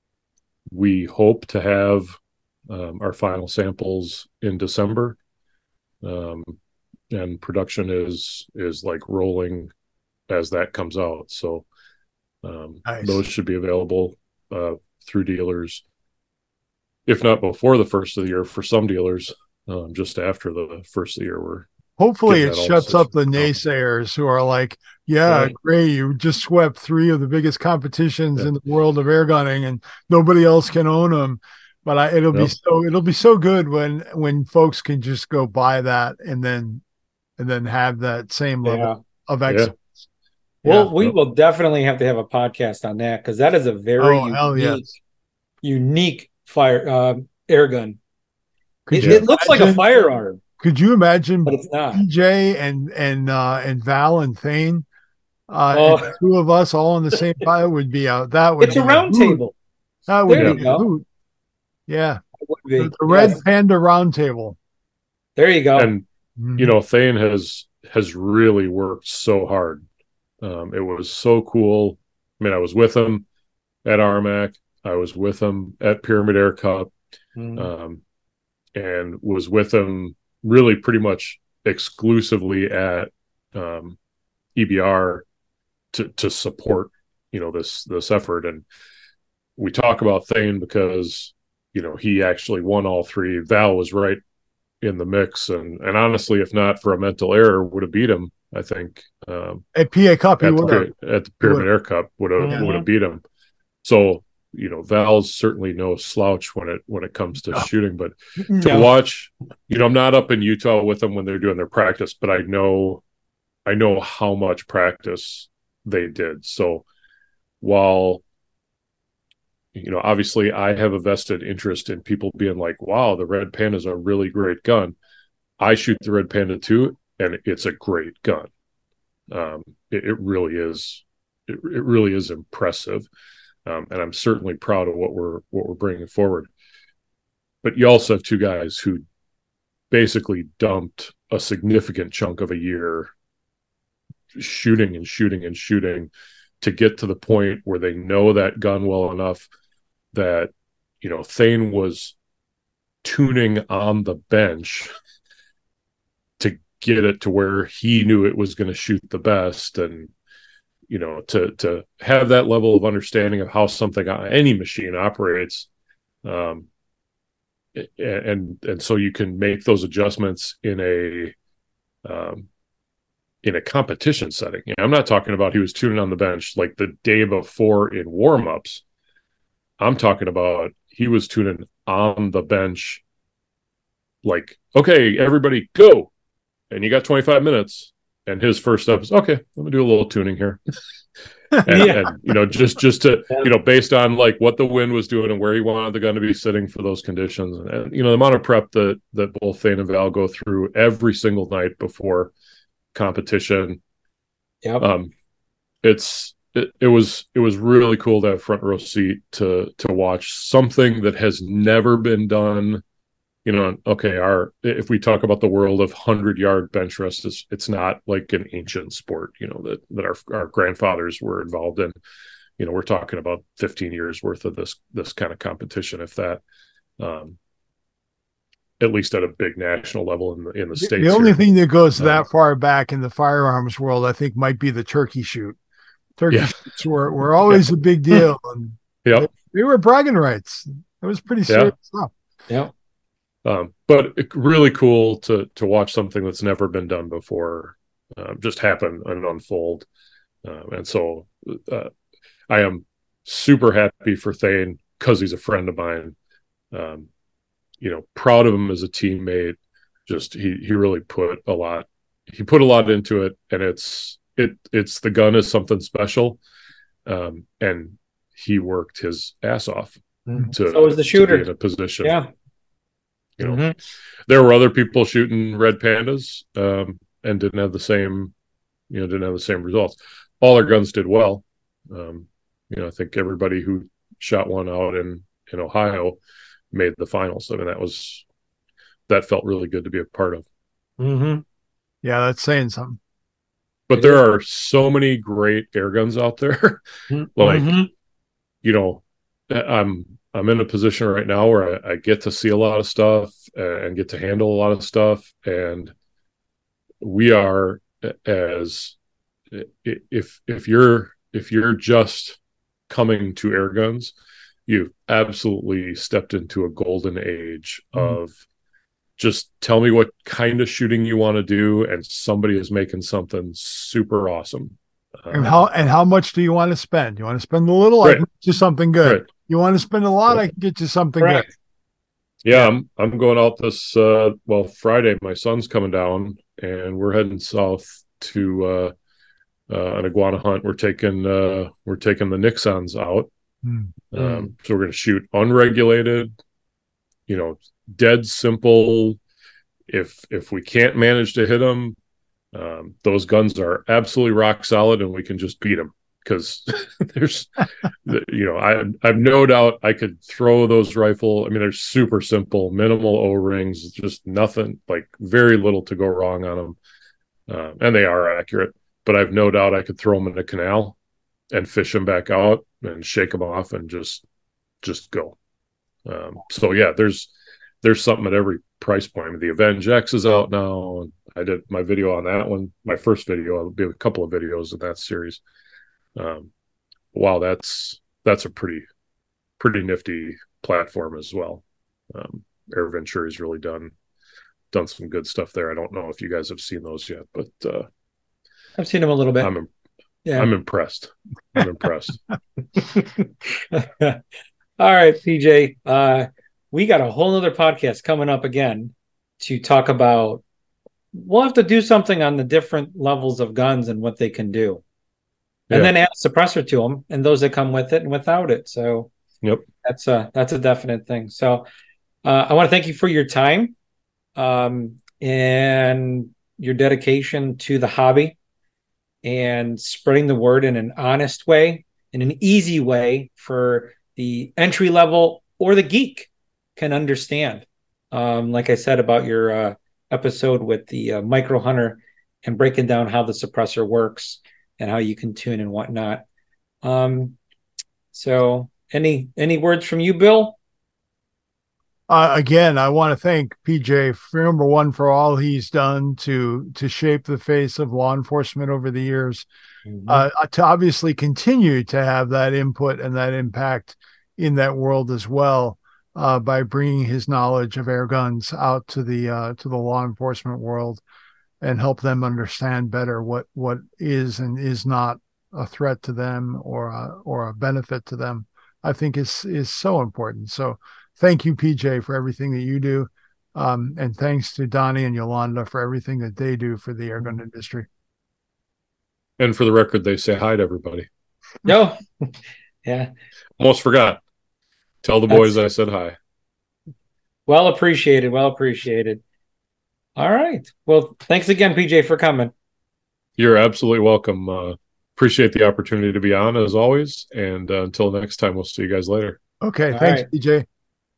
we hope to have um, our final samples in December, um, and production is is like rolling as that comes out. So um, Nice. those should be available uh, through dealers, if not before the first of the year for some dealers, um, just after the first of the year. We're Hopefully getting it that all shuts up the stitched out. naysayers who are like, yeah, Right. great, you just swept three of the biggest competitions Yeah. in the world of air gunning and nobody else can own them. But I, it'll be Yep. so it'll be so good when when folks can just go buy that and then and then have that same level Yeah. of Yeah. excellence. Well, Yeah. we will definitely have to have a podcast on that because that is a very Oh, hell unique, yes. unique fire uh, air gun. Could It, you it looks like a imagine firearm, could you but imagine it's not. P J and and uh and Val and Thane uh and Oh, the two of us all in the same fire would be out that would it's be a a round hoot. table. That would There be Yeah. you a go. hoot. Yeah. It would The, be. the Red Yes. Panda Roundtable. There you go. And Mhm. you know, Thane has has really worked so hard. Um, it was so cool. I mean, I was with him at R M A C. I was with him at Pyramid Air Cup, Mhm. um, and was with him really pretty much exclusively at um, E B R to to support, you know, this this effort. And we talk about Thane because, you know, he actually won all three. Val was right in the mix, and and honestly, if not for a mental error, would have beat him. I think um, At P A Cup, he at would have. the at the He Pyramid would. Air Cup would have Yeah. would have beat him. So you know, Val's certainly no slouch when it when it comes to No. shooting. But to No. watch, you know, I'm not up in Utah with them when they're doing their practice, but I know I know how much practice they did. So while, you know, obviously I have a vested interest in people being like, wow, the Red Panda is a really great gun. I shoot the Red Panda too, and it's a great gun. Um, it, it really is. It, it really is impressive, um, and I'm certainly proud of what we're what we're bringing forward. But you also have two guys who basically dumped a significant chunk of a year shooting and shooting and shooting to get to the point where they know that gun well enough that, you know, Thane was tuning on the bench to get it to where he knew it was going to shoot the best. And, you know, to to have that level of understanding of how something, any machine operates, um, and and so you can make those adjustments in a um, in a competition setting. You know, I'm not talking about he was tuning on the bench like the day before in warm-ups. I'm talking about he was tuning on the bench like, okay, everybody go. And you got twenty-five minutes. And his first step is, okay, let me do a little tuning here. and, Yeah. and, you know, just just to, Yeah. you know, based on like what the wind was doing and where he wanted the gun to be sitting for those conditions. And, you know, the amount of prep that, that both Thane and Val go through every single night before competition. Yep. Um, it's, it, it was, it was really cool to have front row seat to, to watch something that has never been done. You know, okay, our, if we talk about the world of hundred yard bench rest, it's, it's not like an ancient sport, you know, that, that our, our grandfathers were involved in. You know, we're talking about fifteen years worth of this, this kind of competition, if that, um, at least at a big national level in the, in the The, States. the only here. thing that goes Um, that far back in the firearms world, I think, might be the turkey shoot. Turkey Yeah. shoots were, were always a big deal. And Yeah. they, they were bragging rights. It was pretty serious stuff. Yep. Um, but it, really cool to to watch something that's never been done before uh, just happen and unfold. Uh, and so uh, I am super happy for Thane because he's a friend of mine. Um, you know, proud of him as a teammate. Just he he really put a lot. He put a lot into it, and it's it it's the gun is something special, um, and he worked his ass off Mm-hmm. to, so was the shooter. to be in a position. Yeah. You know, mm-hmm. there were other people shooting red pandas um, and didn't have the same, you know, didn't have the same results. All their guns did well. Um, you know, I think everybody who shot one out in, in Ohio made the finals. I mean, that was, that felt really good to be a part of. Mm-hmm. Yeah, that's saying something. But It there is. are so many great air guns out there. Mm-hmm. Like, you know, I'm I'm in a position right now where I, I get to see a lot of stuff and get to handle a lot of stuff, and we are as if if you're if you're just coming to air guns, you've absolutely stepped into a golden age Mm. of just tell me what kind of shooting you want to do, and somebody is making something super awesome. And how and how much do you want to spend? You want to spend a little, I Right. can get you something good. Right. You want to spend a lot, Right. I can get you something Right. good. Yeah, I'm I'm going out this uh well Friday. My son's coming down and we're heading south to uh, uh an iguana hunt. We're taking uh we're taking the Nixons out. Mm. Um so we're gonna shoot unregulated, you know, dead simple. If if we can't manage to hit them, um, those guns are absolutely rock solid and we can just beat them. Because there's, you know, I I've no doubt I could throw those rifle. I mean, they're super simple, minimal O rings, just nothing, like very little to go wrong on them, uh, and they are accurate. But I've no doubt I could throw them in the canal and fish them back out and shake them off and just just go. Um, so yeah, there's there's something at every price point. I mean, the Avenge X is out now, and I did my video on that one. My first video, I'll be a couple of videos in that series. Um, wow, that's that's a pretty pretty nifty platform as well. Um, Air Venturi's really done done some good stuff there. I don't know if you guys have seen those yet, but uh, I've seen him a little bit. I'm yeah. I'm impressed. I'm impressed. All right, P J. Uh, we got a whole nother podcast coming up again to talk about. We'll have to do something on the different levels of guns and what they can do. And Yeah. then add a suppressor to them and those that come with it and without it. So Yep. that's a that's a definite thing. So uh, I want to thank you for your time um, and your dedication to the hobby and spreading the word in an honest way, in an easy way for the entry level or the geek can understand. Um, like I said about your uh, episode with the uh, micro hunter and breaking down how the suppressor works and how you can tune and whatnot. Um, so any any words from you, Bill? Uh, again, I want to thank P J for number one for all he's done to to shape the face of law enforcement over the years. Mm-hmm. Uh, to obviously continue to have that input and that impact in that world as well uh, by bringing his knowledge of air guns out to the uh, to the law enforcement world and help them understand better what what is and is not a threat to them or a, or a benefit to them. I think is is so important. So thank you, P J, for everything that you do. Um, and thanks to Donnie and Yolanda for everything that they do for the airgun industry. And for the record, they say hi to everybody. No. Yeah. Almost forgot. Tell the That's, boys I said hi. Well appreciated. Well appreciated. All right. Well, thanks again, P J, for coming. You're absolutely welcome. Uh, appreciate the opportunity to be on, as always. And uh, until next time, we'll see you guys later. Okay. All thanks, right. P J.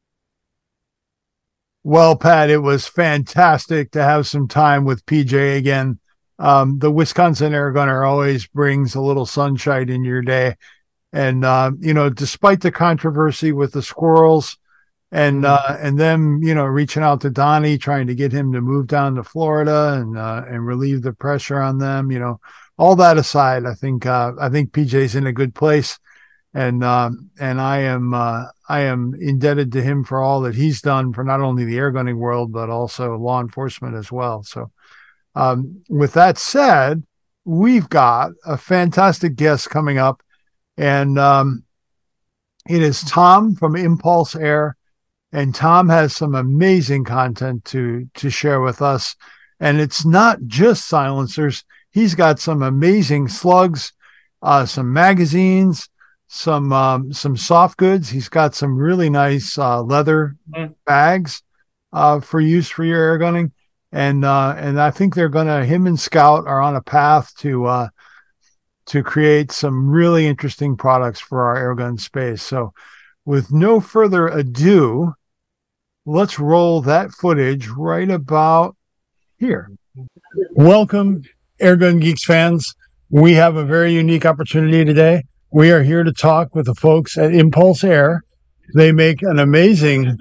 Well, Pat, it was fantastic to have some time with P J again. Um, the Wisconsin Air Gunner always brings a little sunshine in your day. And, uh, you know, despite the controversy with the squirrels and, uh, and them, you know, reaching out to Donnie, trying to get him to move down to Florida and, uh, and relieve the pressure on them, you know, all that aside, I think, uh, I think P J's in a good place. And, um, and I am, uh, I am indebted to him for all that he's done for not only the airgunning world, but also law enforcement as well. So, um, with that said, we've got a fantastic guest coming up, and, um, it is Tom from Impulse Air, and Tom has some amazing content to, to share with us. And it's not just silencers. He's got some amazing slugs, uh, some magazines, some um, some soft goods. He's got some really nice uh, leather mm. bags uh, for use for your air gunning, and uh, and I think they're gonna. Him and Scout are on a path to uh, to create some really interesting products for our airgun space. So, with no further ado, let's roll that footage right about here. Welcome, Airgun Geeks fans. We have a very unique opportunity today. We are here to talk with the folks at Impulse Air. They make an amazing,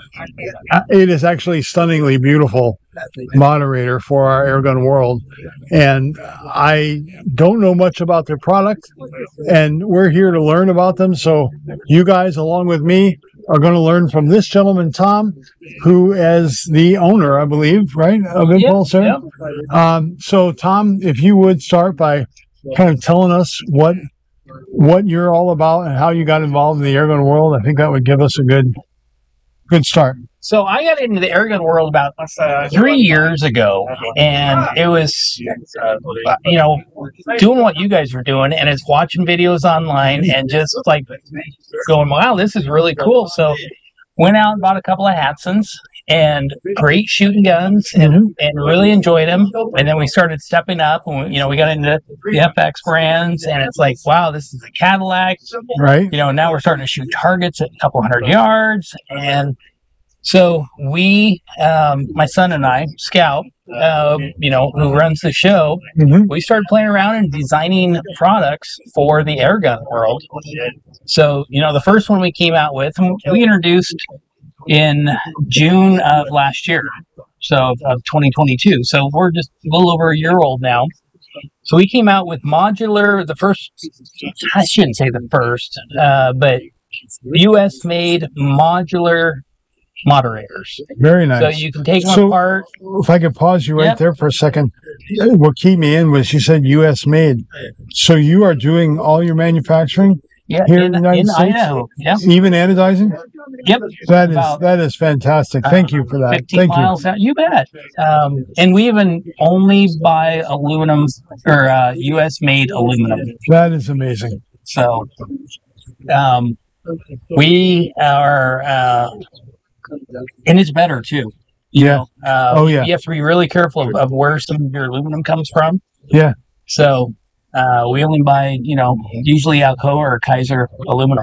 it is actually stunningly beautiful moderator for our airgun world. And I don't know much about their product, and we're here to learn about them. So you guys, along with me, are going to learn from this gentleman, Tom, who is the owner, I believe, right, of Impulse Air. Yep, yep. Um, so, Tom, if you would start by kind of telling us what what you're all about and how you got involved in the airgun world, I think that would give us a good good start. So I got into the airgun world about uh, three years ago, and it was, uh, you know, doing what you guys were doing, and it's watching videos online and just like going, wow, this is really cool. So went out and bought a couple of Hatsons and great shooting guns, and, mm-hmm. and really enjoyed them. And then we started stepping up, and we, you know, we got into the F X brands, and it's like, wow, this is a Cadillac, right? You know, now we're starting to shoot targets at a couple hundred yards, and so we, um, my son and I, Scout, uh, you know, who runs the show, mm-hmm. we started playing around and designing products for the airgun world. So, you know, the first one we came out with, we introduced in June of last year, so of, of twenty twenty-two. So we're just a little over a year old now. So we came out with modular, the first, I shouldn't say the first, uh, but U S made modular moderators. Very nice. So you can take them so, apart. If I could pause you right yep. there for a second. What keyed me in was you said U S made. So you are doing all your manufacturing yeah, here in, in the United in States? Idaho. Yep. Even anodizing? Yep. That is that is fantastic. Thank uh, you for that. fifteen Thank miles you. Out. You bet. Um, and we even only buy aluminum or uh, U S made aluminum. That is amazing. So um, we are uh, and it's better too. You yeah. know, uh, oh yeah. You have to be really careful of, of where some of your aluminum comes from. Yeah. So uh, we only buy, you know, usually Alcoa or Kaiser aluminum.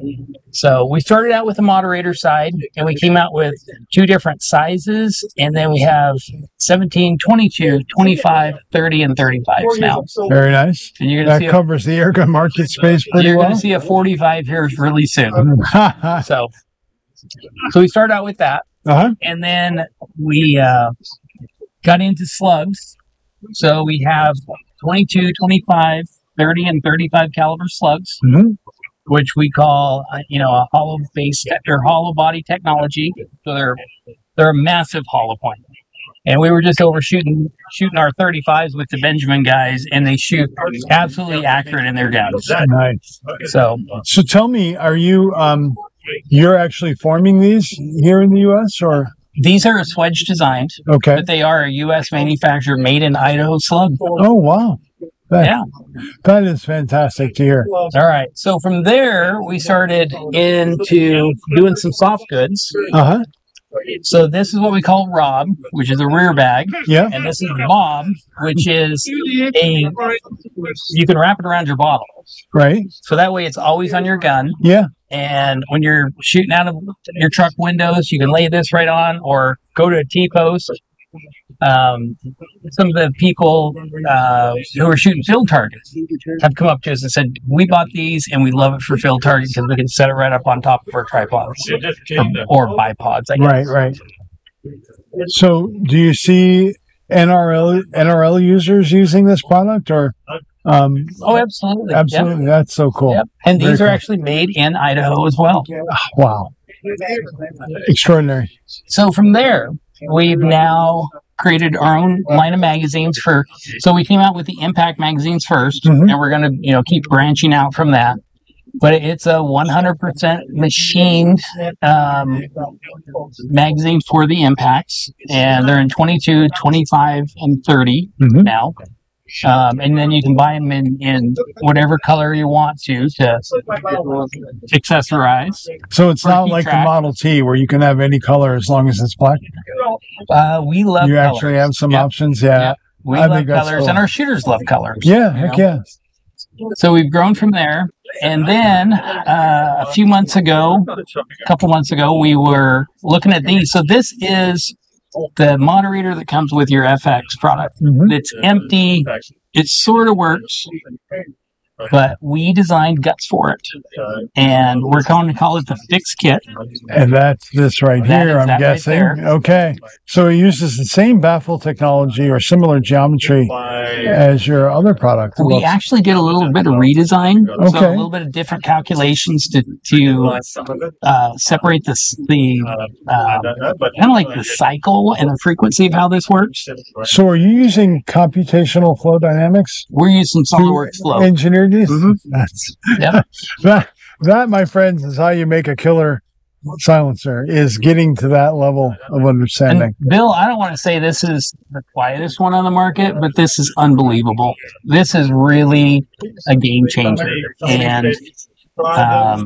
So we started out with the moderator side, and we came out with two different sizes, and then we have seventeen, twenty-two, twenty-five, thirty, and thirty-fives now. Very nice. And you're that see covers a, the airgun market space pretty you're well. You're going to see a forty-five here really soon. so, so we started out with that, uh-huh. and then we uh, got into slugs. So we have twenty-two, twenty-five, thirty, and thirty-five caliber slugs, mm-hmm. which we call, uh, you know, a hollow base or hollow body technology. So they're they're a massive hollow point. And we were just over shooting shooting our thirty-fives with the Benjamin guys, and they shoot absolutely accurate in their guns. Nice. So, so tell me, are you um, you're actually forming these here in the U S or? These are Swedge designed, okay, but they are a U S manufactured, made in Idaho slug. Oh, wow. That, yeah. That is fantastic to hear. All right. So from there, we started into doing some soft goods. Uh-huh. So this is what we call Rob, which is a rear bag. Yeah. And this is Bob, which is a, you can wrap it around your bottle. Right. So that way it's always on your gun. Yeah. And when you're shooting out of your truck windows, you can lay this right on or go to a T-post. Um, some of the people uh, who are shooting field targets have come up to us and said, we bought these and we love it for field targets because we can set it right up on top of our tripods or, or bipods, I guess. Right, right. So do you see N R L N R L users using this product or? Um, oh, absolutely. Absolutely. Yep. That's so cool. Yep. And Very these are cool. actually made in Idaho as well. Wow. Extraordinary. So from there, we've now created our own line of magazines for, so we came out with the Impact magazines first, mm-hmm. and we're going to, you know, keep branching out from that. But it's a one hundred percent machined um, magazine for the Impacts, and they're in twenty-two, twenty-five, and thirty mm-hmm. now. Um, and then you can buy them in, in whatever color you want to to accessorize. So it's For not heat like the track. Model T where you can have any color as long as it's black. Uh, we love You colors. actually have some Yep. options. Yeah. Yep. We I love think that's colors, cool. and our shooters love colors. Yeah. you Heck know? yeah. So we've grown from there. And then uh, a few months ago, a couple months ago, we were looking at these. So this is the moderator that comes with your F X product. Mhm. It's empty. It sort of works, but we designed guts for it. And we're going to call it the Fix Kit. And that's this right That here, is I'm that right guessing. there. Okay. So it uses the same baffle technology or similar geometry as your other product. We Looks- actually did a little bit of redesign, so Okay. a little bit of different calculations to to uh, separate this the uh, kind of like the cycle and the frequency of how this works. So are you using computational flow dynamics We're using SolidWorks to Flow. engineer these? Mhm. That's, Yep. that, that, my friends, is how you make a killer silencer, is getting to that level of understanding. And Bill, I don't want to say this is the quietest one on the market, but this is unbelievable. This is really a game changer, and um,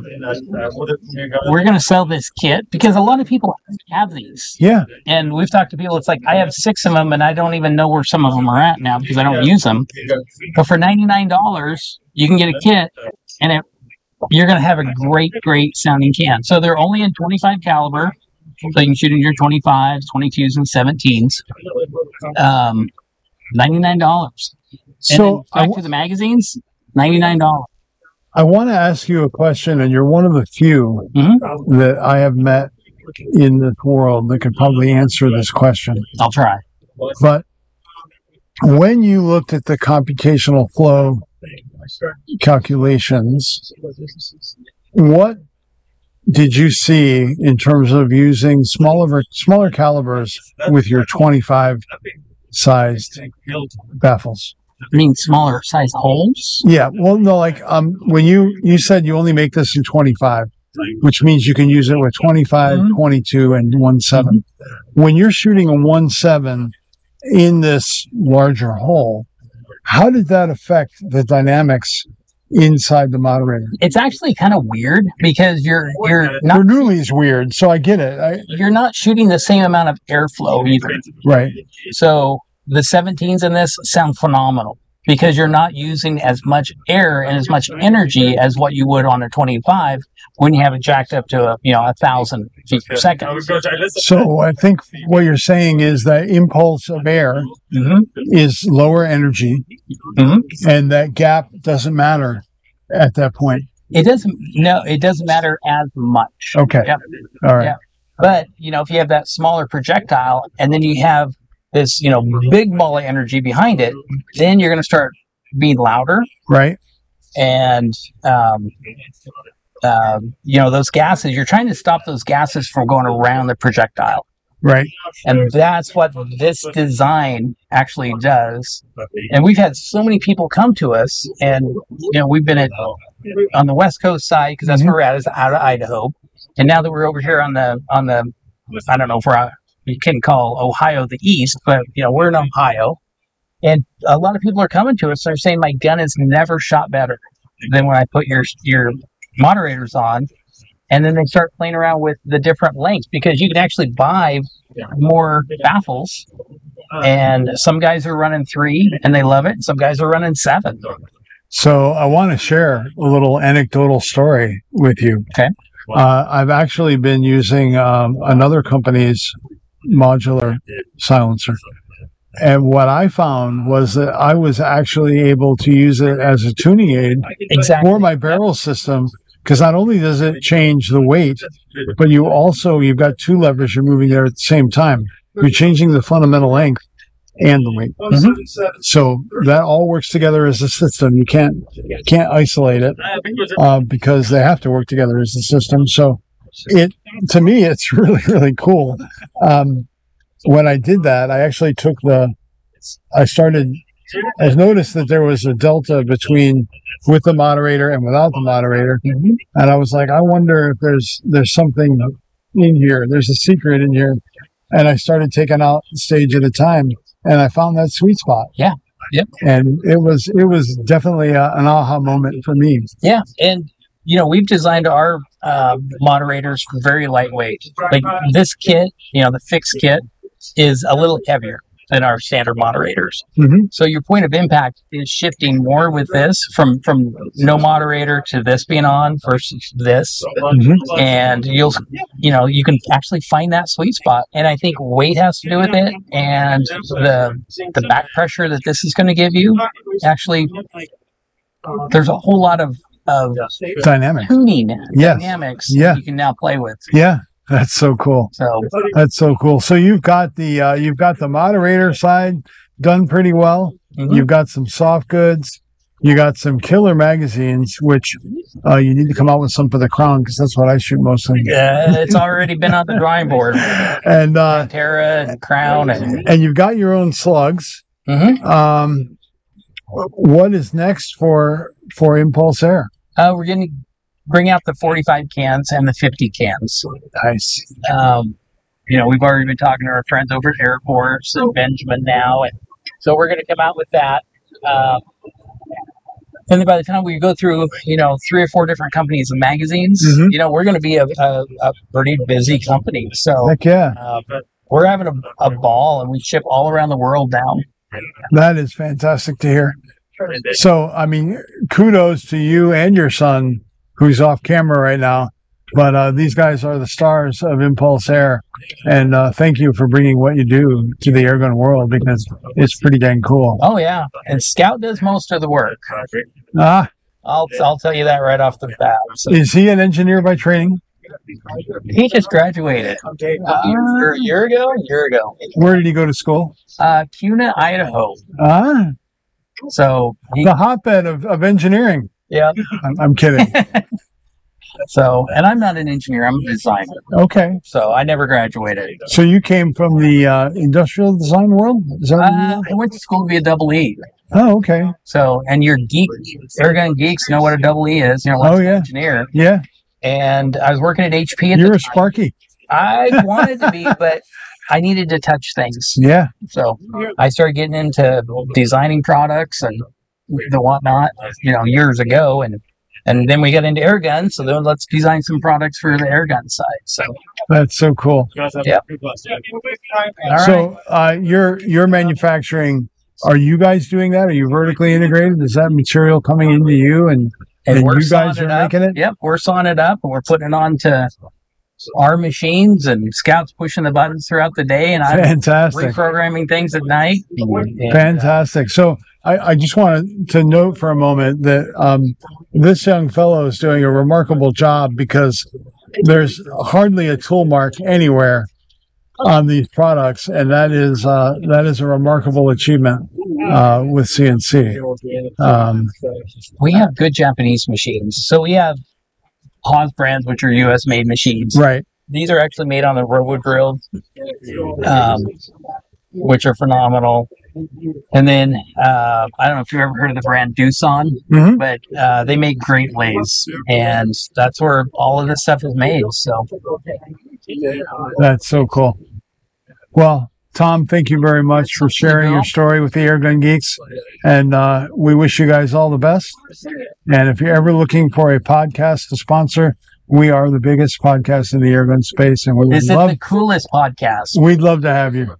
we're going to sell this kit because a lot of people have these. Yeah. And we've talked to people, it's like, I have six of them and I don't even know where some of them are at now because I don't use them. But for ninety-nine dollars, you can get a kit and it, you're going to have a great, great sounding can. So they're only in twenty-five caliber. So you can shoot in your twenty-fives, twenty-twos, and seventeens. Um, ninety-nine dollars. And So I then back w- to the magazines, ninety-nine dollars. I want to ask you a question, and you're one of the few Mhm. that I have met in this world that could probably answer this question. I'll try. But when you looked at the computational flow calculations, what did you see in terms of using smaller smaller calibers with your twenty-five sized baffles? I mean, smaller size holes. Yeah, well, no, like um, when you you said you only make this in twenty-five, which means you can use it with twenty-five, Mhm. twenty-two, and one seven. When you're shooting a one seven in this larger hole, how did that affect the dynamics inside the moderator? It's actually kind of weird because you're you're not Bernoulli is weird, so I get it. I, you're not shooting the same amount of airflow either. right. So the seventeens in this sound phenomenal because you're not using as much air and as much energy as what you would on a twenty-five when you have it jacked up to a, you know, a thousand feet per second. So I think what you're saying is that impulse of air Mm-hmm. is lower energy, Mhm. and that gap doesn't matter at that point. It doesn't no, it doesn't matter as much. Okay. Yep. All right. Yeah. But you know, if you have that smaller projectile and then you have this, you know, big ball of energy behind it, then you're going to start being louder, Right. and um, um, you know, those gases. You're trying to stop those gases from going around the projectile, Right. and that's what this design actually does. And we've had so many people come to us, and you know, we've been at on the West Coast side because that's where we're at, is out of Idaho, and now that we're over here on the on the, I don't know if we're you can call Ohio the East, but you know, we're in Ohio, and a lot of people are coming to us. They're saying my gun has never shot better than when I put your your moderators on, and then they start playing around with the different lengths because you can actually buy more baffles. And some guys are running three and they love it. Some guys are running seven. So I want to share a little anecdotal story with you. Okay. Uh, I've actually been using um, another company's modular silencer. And what I found was that I was actually able to use it as a tuning aid Exactly. for my barrel system, because not only does it change the weight, but you also, you've got two levers you're moving there at the same time. You're changing the fundamental length and the weight. Mhm. So that all works together as a system. You can't can't isolate it uh, because they have to work together as a system. So it to me, it's really really cool. Um, when I did that, I actually took the. I started. I noticed that there was a delta between with the moderator and without the moderator, Mhm. and I was like, I wonder if there's there's something in here. There's a secret in here. And I started taking out stage at a time, and I found that sweet spot. Yeah. Yep. And it was it was definitely a, an aha moment for me. Yeah, and you know we've designed our uh, moderators very lightweight. Like this kit, you know, the fixed kit is a little heavier than our standard moderators. Mm-hmm. So your point of impact is shifting more with this from from no moderator to this being on versus this, Mm-hmm. and you'll you know you can actually find that sweet spot. And I think weight has to do with it, and the the back pressure that this is going to give you. Actually, there's a whole lot of of Dynamic. tuning Yes. dynamics Yeah. that you can now play with. Yeah, that's so cool. So That's so cool. So you've got the uh, you've got the moderator side done pretty well. mhm. You've got some soft goods. You got some killer magazines, which uh, you need to come out with some for the Crown because that's what I shoot mostly. uh, it's already been on the drawing board. And uh, Terra and Crown and and you've got your own slugs. mhm. Um, what is next for for Impulse Air? uh, we're going to bring out the forty-five cans and the fifty cans. Nice. Um, you know, we've already been talking to our friends over at Air Force and Benjamin now, and so we're going to come out with that. Um, and then by the time we go through, you know, three or four different companies and magazines, Mhm. you know, we're going to be a, a, a pretty busy company. So Heck yeah, uh, we're having a, a ball, and we ship all around the world now. that is fantastic to hear. So, I mean, kudos to you and your son, who's off camera right now. But uh, these guys are the stars of Impulse Air, and uh, thank you for bringing what you do to the airgun world because it's pretty dang cool. Oh yeah, and Scout does most of the work. Ah, I'll I'll tell you that right off the bat. So is he an engineer by training? he just graduated uh, a year, a year ago. A year ago, Where did he go to school? uh, Cuna, Idaho. Ah, So he, the hotbed of, of engineering. yeah. I'm, I'm kidding. So, and I'm not an engineer; I'm a designer. Okay, So I never graduated. so you came from the uh, industrial design world? Is that what you Uh, mean? I went to school to be a double E. Oh, okay. So, and your geek, airgun geeks know what a double E is. You know, Oh, like an yeah. engineer. Yeah, And I was working at H P at you're the a time. Sparky. I wanted to be, but I needed to touch things. Yeah, So I started getting into designing products and the whatnot, you know, years ago, and and then we got into air guns. So then let's design some products for the air gun side. So that's so cool. yeah, all right. So uh, you're you're manufacturing. Are you guys doing that? Are you vertically integrated? Is that material coming into you and and and we're you guys sawing are it up. making it? Yep, we're sawing it up and we're putting it on to our machines, and Scout's pushing the buttons throughout the day, and I'm Fantastic. reprogramming things at night. And, uh, Fantastic. So I, I just wanted to note for a moment that um, this young fellow is doing a remarkable job because there's hardly a tool mark anywhere on these products, and that is uh, that is a remarkable achievement uh, with C N C. Um, we have good Japanese machines. So we have Haas brands, which are U S made machines. right. These are actually made on the Robo Drill, um, which are phenomenal. And then uh, I don't know if you've ever heard of the brand Doosan, Mhm. but uh, they make great lathes, and that's where all of this stuff is made. So That's so cool. Well, Tom, thank you very much for sharing your story with the Airgun Geeks. And uh, we wish you guys all the best. And if you're ever looking for a podcast to sponsor, we are the biggest podcast in the airgun space. And we would this is love, the coolest podcast. we'd love to have you.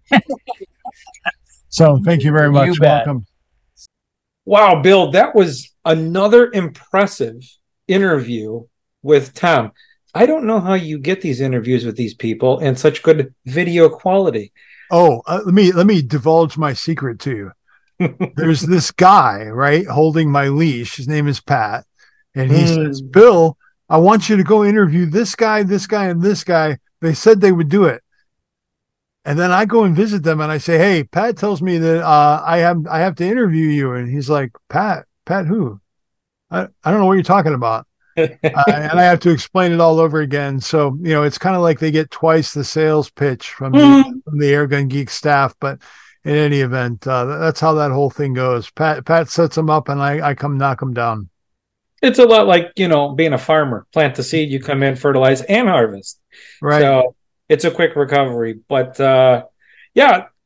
So thank you very much. You bet. Welcome. Wow, Bill, that was another impressive interview with Tom. I don't know how you get these interviews with these people in such good video quality. Oh, uh, let me let me divulge my secret to you. There's this guy, right, holding my leash. His name is Pat. And he Mm. says, Bill, I want you to go interview this guy, this guy, and this guy. They said they would do it. And then I go and visit them and I say, hey, Pat tells me that uh, I have I have to interview you. And he's like, Pat, Pat who? I, I don't know what you're talking about. uh, and I have to explain it all over again. So, you know, it's kind of like they get twice the sales pitch from the, from the Airgun Geek staff. But in any event, uh, that's how that whole thing goes. Pat Pat sets them up and I, I come knock them down. It's a lot like, you know, being a farmer. Plant the seed, you come in, fertilize, and harvest. Right. So it's a quick recovery. But uh, yeah,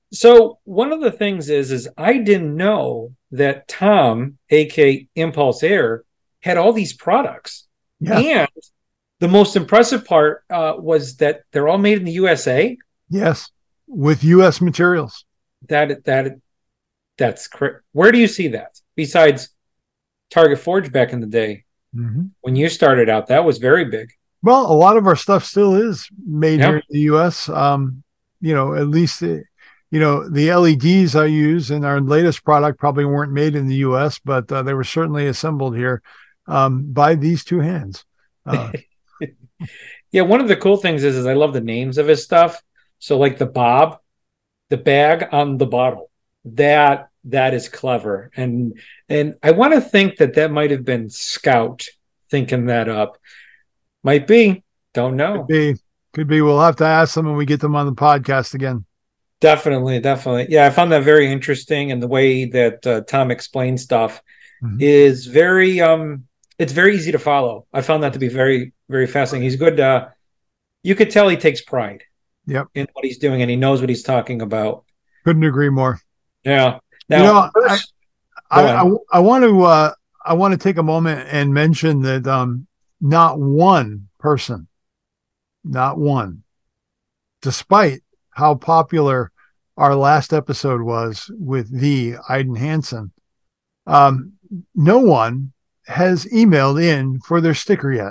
So one of the things is, is I didn't know that Tom, aka Impulse Air, had all these products. Yeah. And the most impressive part uh, was that they're all made in the U S A. Yes, with U S materials. That that that's cr- where do you see that besides Target Forge back in the day? Mm-hmm. When you started out, that was very big. Well, a lot of our stuff still is made Yeah. here in the U S. Um, you know, at least, uh, you know, the L E Ds I use in our latest product probably weren't made in the U S, but uh, they were certainly assembled here um, by these two hands. Uh, Yeah, one of the cool things is, is I love the names of his stuff. So like the Bob, the bag on the bottle, that that is clever. And and I want to think that that might have been Scout thinking that up. Might be. Don't know. could be, could be. We'll have to ask them when we get them on the podcast again. Definitely, definitely. Yeah, I found that very interesting, and the way that uh, Tom explains stuff Mhm. is very um it's very easy to follow. I found that to be very, very fascinating. He's good. Uh, you could tell he takes pride Yep. in what he's doing, and he knows what he's talking about. Couldn't agree more. Yeah. Now, You know, first, I, go I, on. I, I want to uh, I want to take a moment and mention that um, not one person, not one, despite how popular our last episode was with the Iden Hansen, um, no one has emailed in for their sticker yet.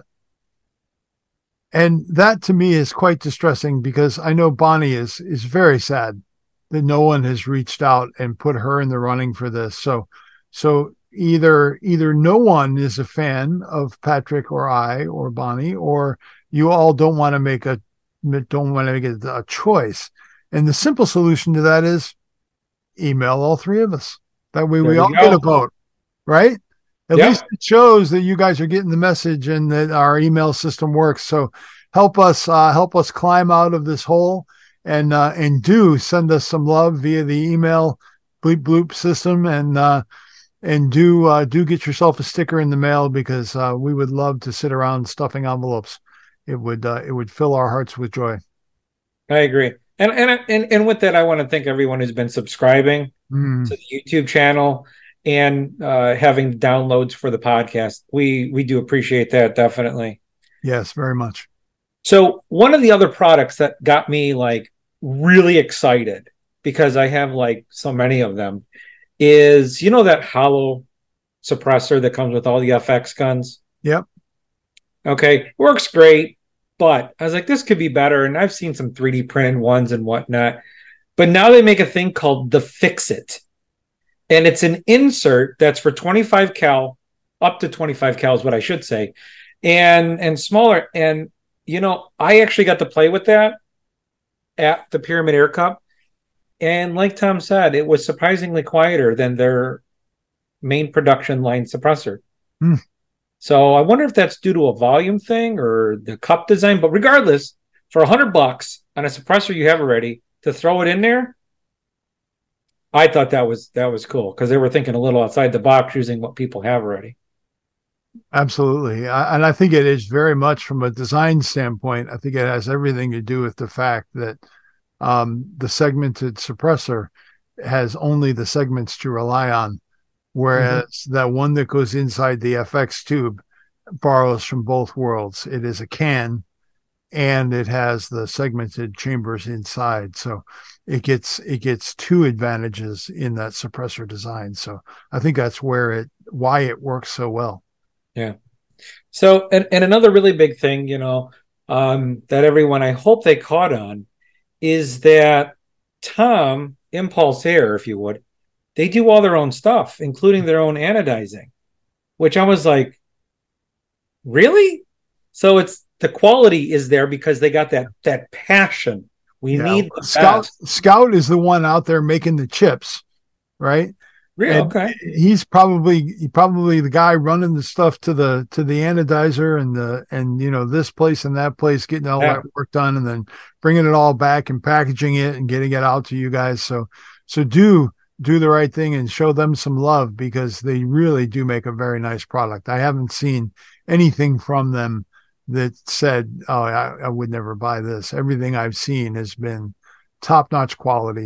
And that to me is quite distressing because I know Bonnie is is very sad that no one has reached out and put her in the running for this. So so either either no one is a fan of Patrick or I or Bonnie, or you all don't want to make a don't want to make a, a choice. And the simple solution to that is email all three of us. That way There we you all go. get a vote, right? At Yeah. least it shows that you guys are getting the message and that our email system works. So help us uh, help us climb out of this hole, and uh, and do send us some love via the email bleep bloop system, and uh, and do uh, do get yourself a sticker in the mail, because uh, we would love to sit around stuffing envelopes. It would uh, it would fill our hearts with joy. I agree. And and and and with that, I want to thank everyone who's been subscribing Mm, to the YouTube channel and uh, having downloads for the podcast. We we do appreciate that, definitely. yes, very much. So one of the other products that got me like really excited, because I have like so many of them, is, you know, that hollow suppressor that comes with all the F X guns. Yep. Okay, works great, but I was like, this could be better. And I've seen some three D printed ones and whatnot. But now they make a thing called the Fix-It. And it's an insert that's for twenty-five cal, up to twenty-five cal is what I should say, and and smaller. And, you know, I actually got to play with that at the Pyramid Air Cup. And like Tom said, it was surprisingly quieter than their main production line suppressor. Hmm. So I wonder if that's due to a volume thing or the cup design. But regardless, for a hundred bucks on a suppressor you have already, to throw it in there, I thought that was that was cool, because they were thinking a little outside the box using what people have already. Absolutely. I, and I think it is very much from a design standpoint. I think it has everything to do with the fact that um, the segmented suppressor has only the segments to rely on, whereas mm-hmm. that one that goes inside the F X tube borrows from both worlds. It is a can, and it has the segmented chambers inside. So it gets it gets two advantages in that suppressor design. So I think that's where it why it works so well. Yeah. So, and, and another really big thing, you know, um, that everyone, I hope they caught on, is that Tom, Impulse Air, if you would, they do all their own stuff, including their own anodizing, which I was like, really? So it's the quality is there because they got that that passion. We yeah. need the Scout. best. Scout is the one out there making the chips, right? Really? Okay. He's probably probably the guy running the stuff to the to the anodizer and the and you know this place and that place, getting all yeah. that work done, and then bringing it all back and packaging it and getting it out to you guys. So so do do the right thing and show them some love, because they really do make a very nice product. I haven't seen anything from them that said, "Oh, I, I would never buy this." Everything I've seen has been top notch quality.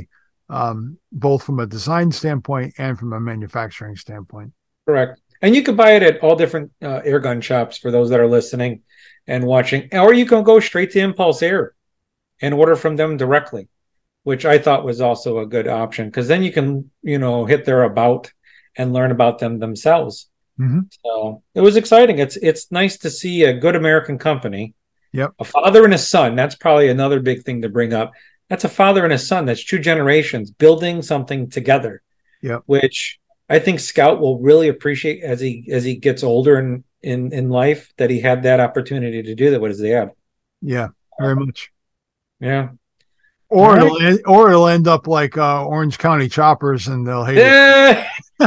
um, both from a design standpoint and from a manufacturing standpoint. Correct. And you can buy it at all different uh, air gun shops for those that are listening and watching, or you can go straight to Impulse Air and order from them directly, which I thought was also a good option, because then you can, you know, hit their about and learn about them themselves. Mm-hmm. So it was exciting. It's it's nice to see a good American company. Yep. A father and a son. That's probably another big thing to bring up. That's a father and a son. That's two generations building something together. Yep. Which I think Scout will really appreciate as he as he gets older in in, in life, that he had that opportunity to do that with his dad. Yeah, very much. Yeah. Or All it'll right. or it'll end up like uh, Orange County Choppers, and they'll hate it. Yeah.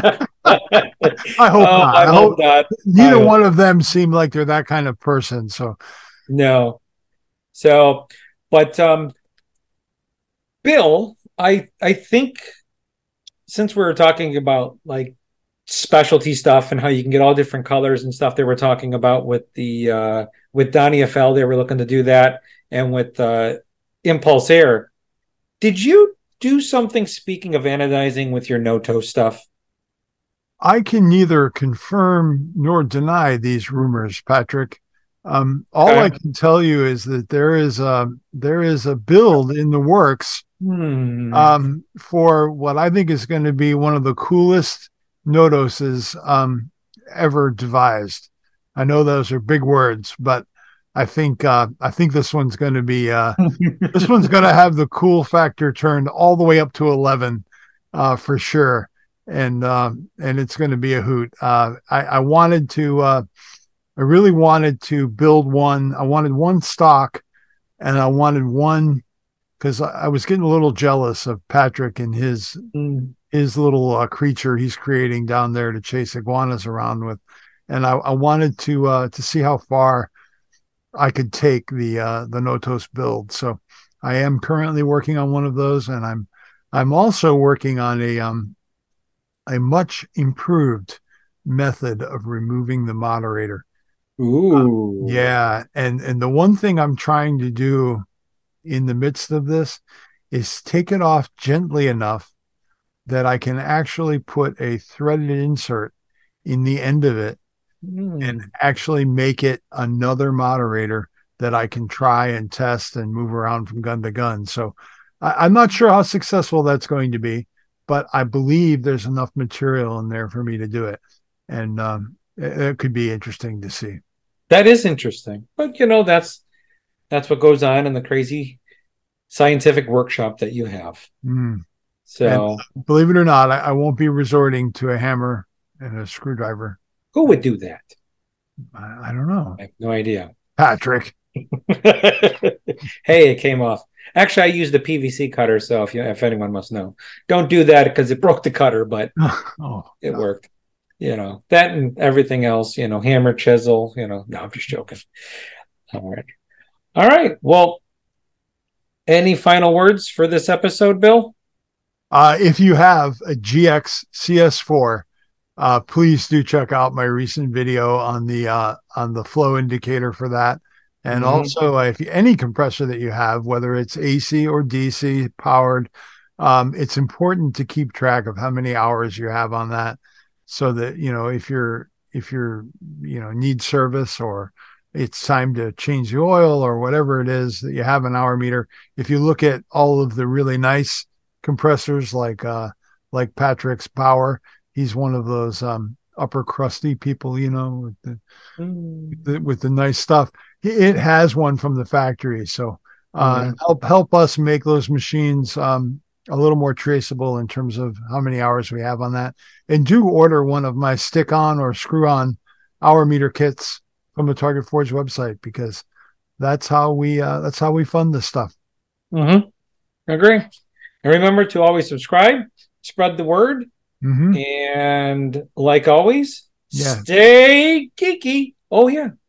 I hope Oh, not. I I hope hope not. neither I hope- one of them seem like they're that kind of person. So No. So, but um, Bill, I I think since we were talking about like specialty stuff and how you can get all different colors and stuff, they were talking about with the uh, with Donnie F L, they were looking to do that, and with uh, Impulse Air. Did you do something, speaking of anodizing, with your Noto stuff? I can neither confirm nor deny these rumors, Patrick. Um, all Okay. I can tell you is that there is a there is a build in the works Hmm. um, for what I think is going to be one of the coolest Nodoses um, ever devised. I know those are big words, but I think uh, I think this one's going to be uh, this one's going to have the cool factor turned all the way up to eleven uh, for sure, and um, and it's going to be a hoot. Uh, I, I wanted to, uh, I really wanted to build one. I wanted one stock, and I wanted one because I, I was getting a little jealous of Patrick and his Hmm. his little uh, creature he's creating down there to chase iguanas around with, and I, I wanted to uh, to see how far I could take the uh, the Notos build. So I am currently working on one of those, and I'm I'm also working on a um a much improved method of removing the moderator. Ooh. Yeah, and and the one thing I'm trying to do in the midst of this is take it off gently enough that I can actually put a threaded insert in the end of it Hmm. and actually make it another moderator that I can try and test and move around from gun to gun. So I, I'm not sure how successful that's going to be, but I believe there's enough material in there for me to do it. And um, it, it could be interesting to see. That is interesting, but you know, that's that's what goes on in the crazy scientific workshop that you have. Mm. So, And believe it or not, I, I won't be resorting to a hammer and a screwdriver. who would do that? I, I don't know. I have no idea. Patrick. Hey, it came off. Actually, I used a P V C cutter, so if you, if anyone must know, don't do that because it broke the cutter, but Oh, it no. worked. You know, that and everything else, you know, hammer, chisel, you know, no, I'm just joking. All right. All right. Well, any final words for this episode, Bill? Uh, if you have a G X C S four, uh, please do check out my recent video on the uh, on the flow indicator for that. And Mhm. also, uh, if you, any compressor that you have, whether it's A C or D C powered, um, it's important to keep track of how many hours you have on that, so that you know if you're if you're you know need service or it's time to change the oil or whatever it is, that you have an hour meter. If you look at all of the really nice compressors like uh like Patrick's Power, he's one of those um upper crusty people, you know, with the, Mm. the with the nice stuff. It has one from the factory, so uh Mhm. help help us make those machines um a little more traceable in terms of how many hours we have on that. And do order one of my stick on or screw on hour meter kits from the Target Forge website, because that's how we uh that's how we fund this stuff. Mm-hmm. Agree. And remember to always subscribe, spread the word, Mm-hmm. and like always, Yeah. stay geeky. Oh, yeah.